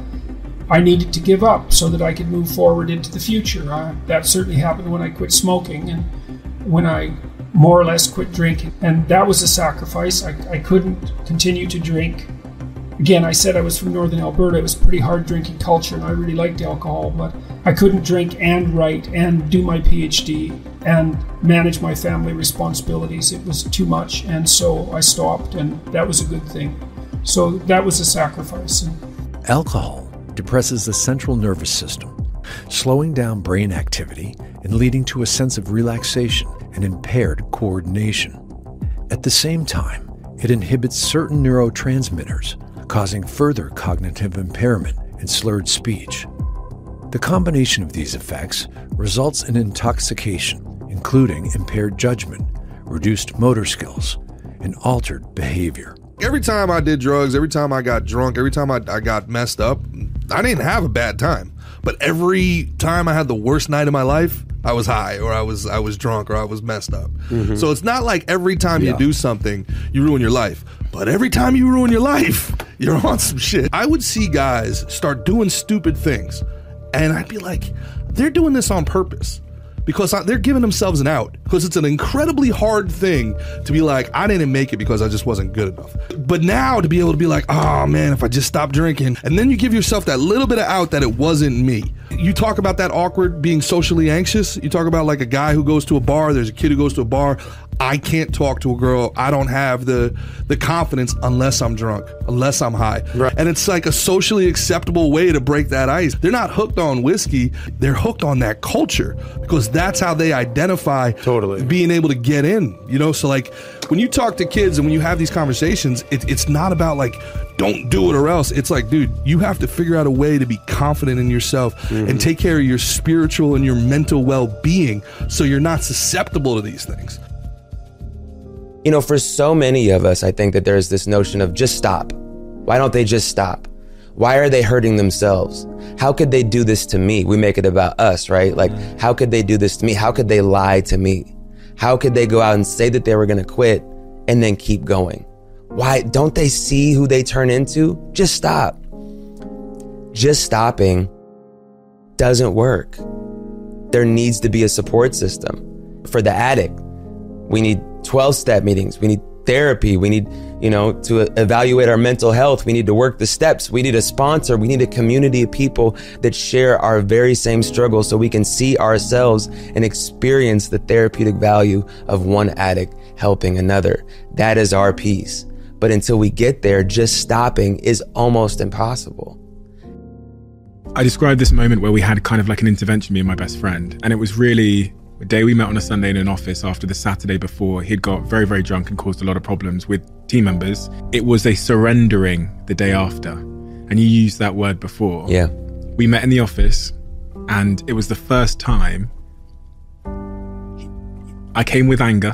I needed to give up so that I could move forward into the future. That certainly happened when I quit smoking and when I more or less quit drinking. And that was a sacrifice. I couldn't continue to drink. Again, I said I was from Northern Alberta. It was a pretty hard drinking culture and I really liked alcohol, but I couldn't drink and write and do my PhD and manage my family responsibilities. It was too much, and so I stopped, and that was a good thing. So that was a sacrifice. Alcohol depresses the central nervous system, slowing down brain activity and leading to a sense of relaxation and impaired coordination. At the same time, it inhibits certain neurotransmitters, causing further cognitive impairment and slurred speech. The combination of these effects results in intoxication, including impaired judgment, reduced motor skills, and altered behavior. Every time I did drugs, every time I got drunk, every time I got messed up, I didn't have a bad time. But every time I had the worst night of my life, I was high or I was drunk or I was messed up. Mm-hmm. So it's not like every time you do something, you ruin your life. But every time you ruin your life, you're on some shit. I would see guys start doing stupid things, and I'd be like, they're doing this on purpose because they're giving themselves an out, because it's an incredibly hard thing to be like, I didn't make it because I just wasn't good enough. But now to be able to be like, oh man, if I just stop drinking, and then you give yourself that little bit of out that it wasn't me. You talk about that awkward being socially anxious. You talk about like a guy who goes to a bar, there's a kid who goes to a bar. I can't talk to a girl. I don't have the confidence unless I'm drunk, unless I'm high. Right. And it's like a socially acceptable way to break that ice. They're not hooked on whiskey. They're hooked on that culture because that's how they identify being able to get in, you know? So like when you talk to kids and when you have these conversations, it's not about like, don't do it or else. It's like, dude, you have to figure out a way to be confident in yourself and take care of your spiritual and your mental well-being so you're not susceptible to these things. You know, for so many of us, I think that there's this notion of just stop. Why don't they just stop? Why are they hurting themselves? How could they do this to me? We make it about us, right? Like, how could they do this to me? How could they lie to me? How could they go out and say that they were going to quit and then keep going? Why don't they see who they turn into? Just stop. Just stopping doesn't work. There needs to be a support system. For the addict, we need 12-step meetings. We need therapy. We need, to evaluate our mental health. We need to work the steps. We need a sponsor. We need a community of people that share our very same struggles so we can see ourselves and experience the therapeutic value of one addict helping another. That is our piece. But until we get there, just stopping is almost impossible. I described this moment where we had kind of like an intervention, me and my best friend. And it was really a day we met on a Sunday in an office after the Saturday before. He'd got very, very drunk and caused a lot of problems with team members. It was a surrendering the day after. And you used that word before. Yeah. We met in the office and it was the first time I came with anger.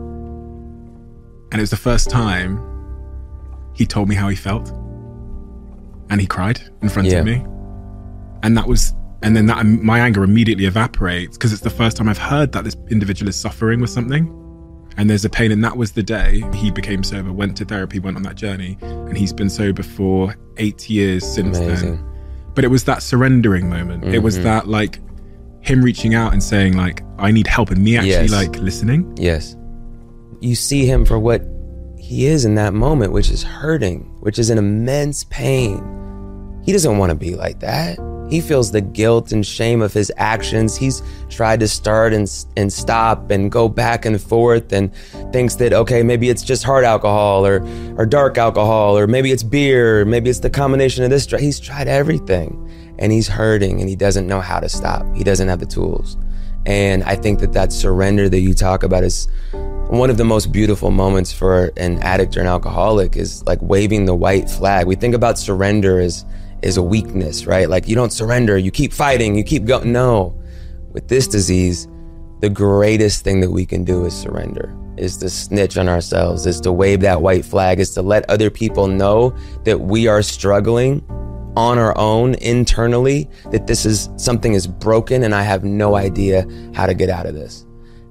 And it was the first time he told me how he felt. And he cried in front of me. And then my anger immediately evaporates because it's the first time I've heard that this individual is suffering with something. And there's a pain. And that was the day he became sober, went to therapy, went on that journey. And he's been sober for 8 years since then. But it was that surrendering moment. It was that like him reaching out and saying like, I need help, and me actually like listening. Yes. You see him for what he is in that moment, which is hurting, which is an immense pain. He doesn't want to be like that. He feels the guilt and shame of his actions. He's tried to start and stop and go back and forth and thinks that, okay, maybe it's just hard alcohol or dark alcohol, or maybe it's beer, or maybe it's the combination of this. He's tried everything and he's hurting and he doesn't know how to stop. He doesn't have the tools. And I think that surrender that you talk about is one of the most beautiful moments for an addict or an alcoholic, is like waving the white flag. We think about surrender as a weakness, right? Like you don't surrender, you keep fighting, you keep going. No, with this disease, the greatest thing that we can do is surrender, is to snitch on ourselves, is to wave that white flag, is to let other people know that we are struggling on our own internally, that this is something is broken and I have no idea how to get out of this.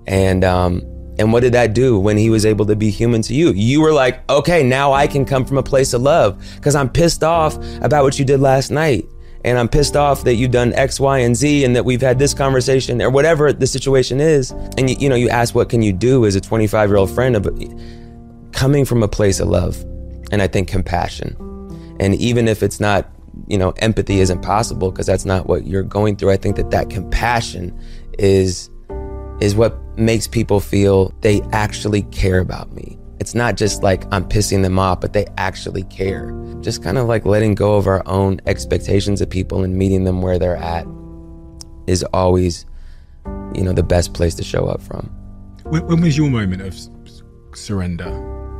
And what did that do when he was able to be human to you? You were like, okay, now I can come from a place of love because I'm pissed off about what you did last night. And I'm pissed off that you've done X, Y, and Z, and that we've had this conversation or whatever the situation is. And you ask, what can you do as a 25-year-old friend? But coming from a place of love, and I think compassion. And even if it's not, empathy isn't possible because that's not what you're going through. I think that compassion is what makes people feel they actually care about me. It's not just like I'm pissing them off, but they actually care. Just kind of like letting go of our own expectations of people and meeting them where they're at is always, the best place to show up from. When was your moment of surrender?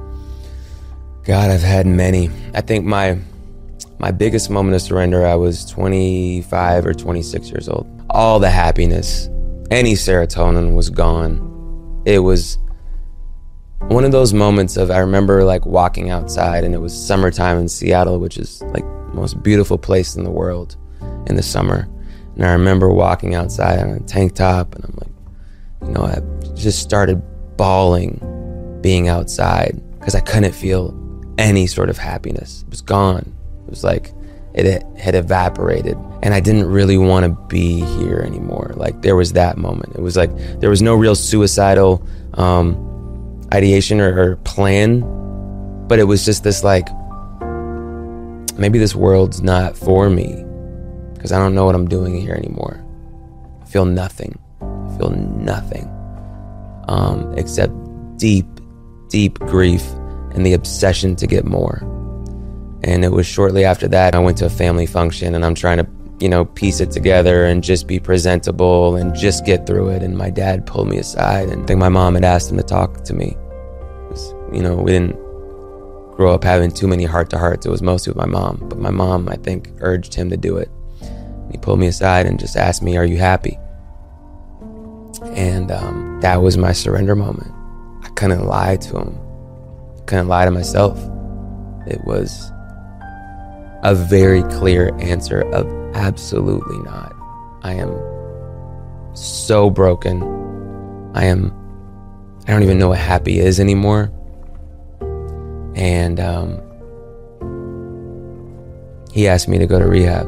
God, I've had many. I think my biggest moment of surrender, I was 25 or 26 years old. All the happiness, any serotonin was gone. It was one of those moments of, I remember like walking outside, and it was summertime in Seattle, which is like the most beautiful place in the world in the summer. And I remember walking outside on a tank top, and I'm like, I just started bawling being outside because I couldn't feel any sort of happiness. It was gone. It was like it had evaporated, and I didn't really want to be here anymore. Like there was that moment. It was like there was no real suicidal ideation or plan, but it was just this like, maybe this world's not for me because I don't know what I'm doing here anymore. I feel nothing. Except deep, deep grief and the obsession to get more. And it was shortly after that I went to a family function, and I'm trying to, piece it together and just be presentable and just get through it. And my dad pulled me aside, and I think my mom had asked him to talk to me. We didn't grow up having too many heart-to-hearts. It was mostly with my mom, but my mom, I think, urged him to do it. He pulled me aside and just asked me, "Are you happy?" And that was my surrender moment. I couldn't lie to him. I couldn't lie to myself. It was a very clear answer of absolutely not. I am so broken. I don't even know what happy is anymore. And he asked me to go to rehab.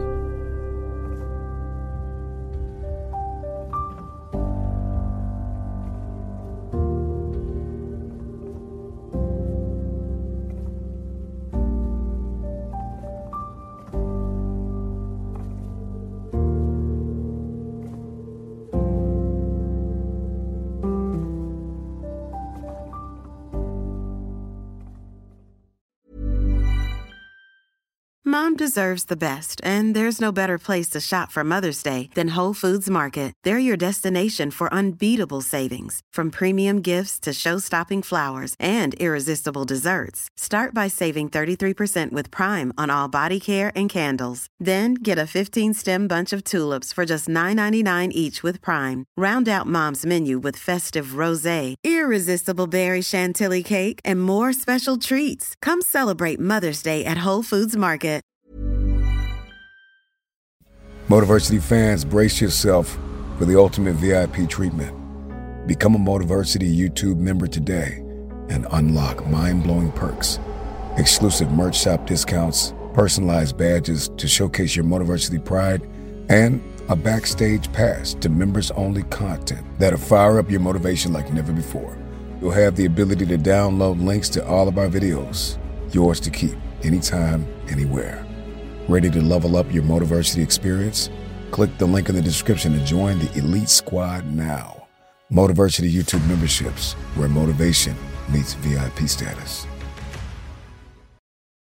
Mom deserves the best, and there's no better place to shop for Mother's Day than Whole Foods Market. They're your destination for unbeatable savings, from premium gifts to show-stopping flowers and irresistible desserts. Start by saving 33% with Prime on all body care and candles. Then get a 15-stem bunch of tulips for just $9.99 each with Prime. Round out Mom's menu with festive rosé, irresistible berry chantilly cake, and more special treats. Come celebrate Mother's Day at Whole Foods Market. Motiversity fans, brace yourself for the ultimate VIP treatment. Become a Motiversity YouTube member today and unlock mind-blowing perks, exclusive merch shop discounts, personalized badges to showcase your Motiversity pride, and a backstage pass to members-only content that'll fire up your motivation like never before. You'll have the ability to download links to all of our videos, yours to keep, anytime, anywhere. Ready to level up your Motiversity experience? Click the link in the description to join the Elite Squad now. Motiversity YouTube memberships, where motivation meets VIP status.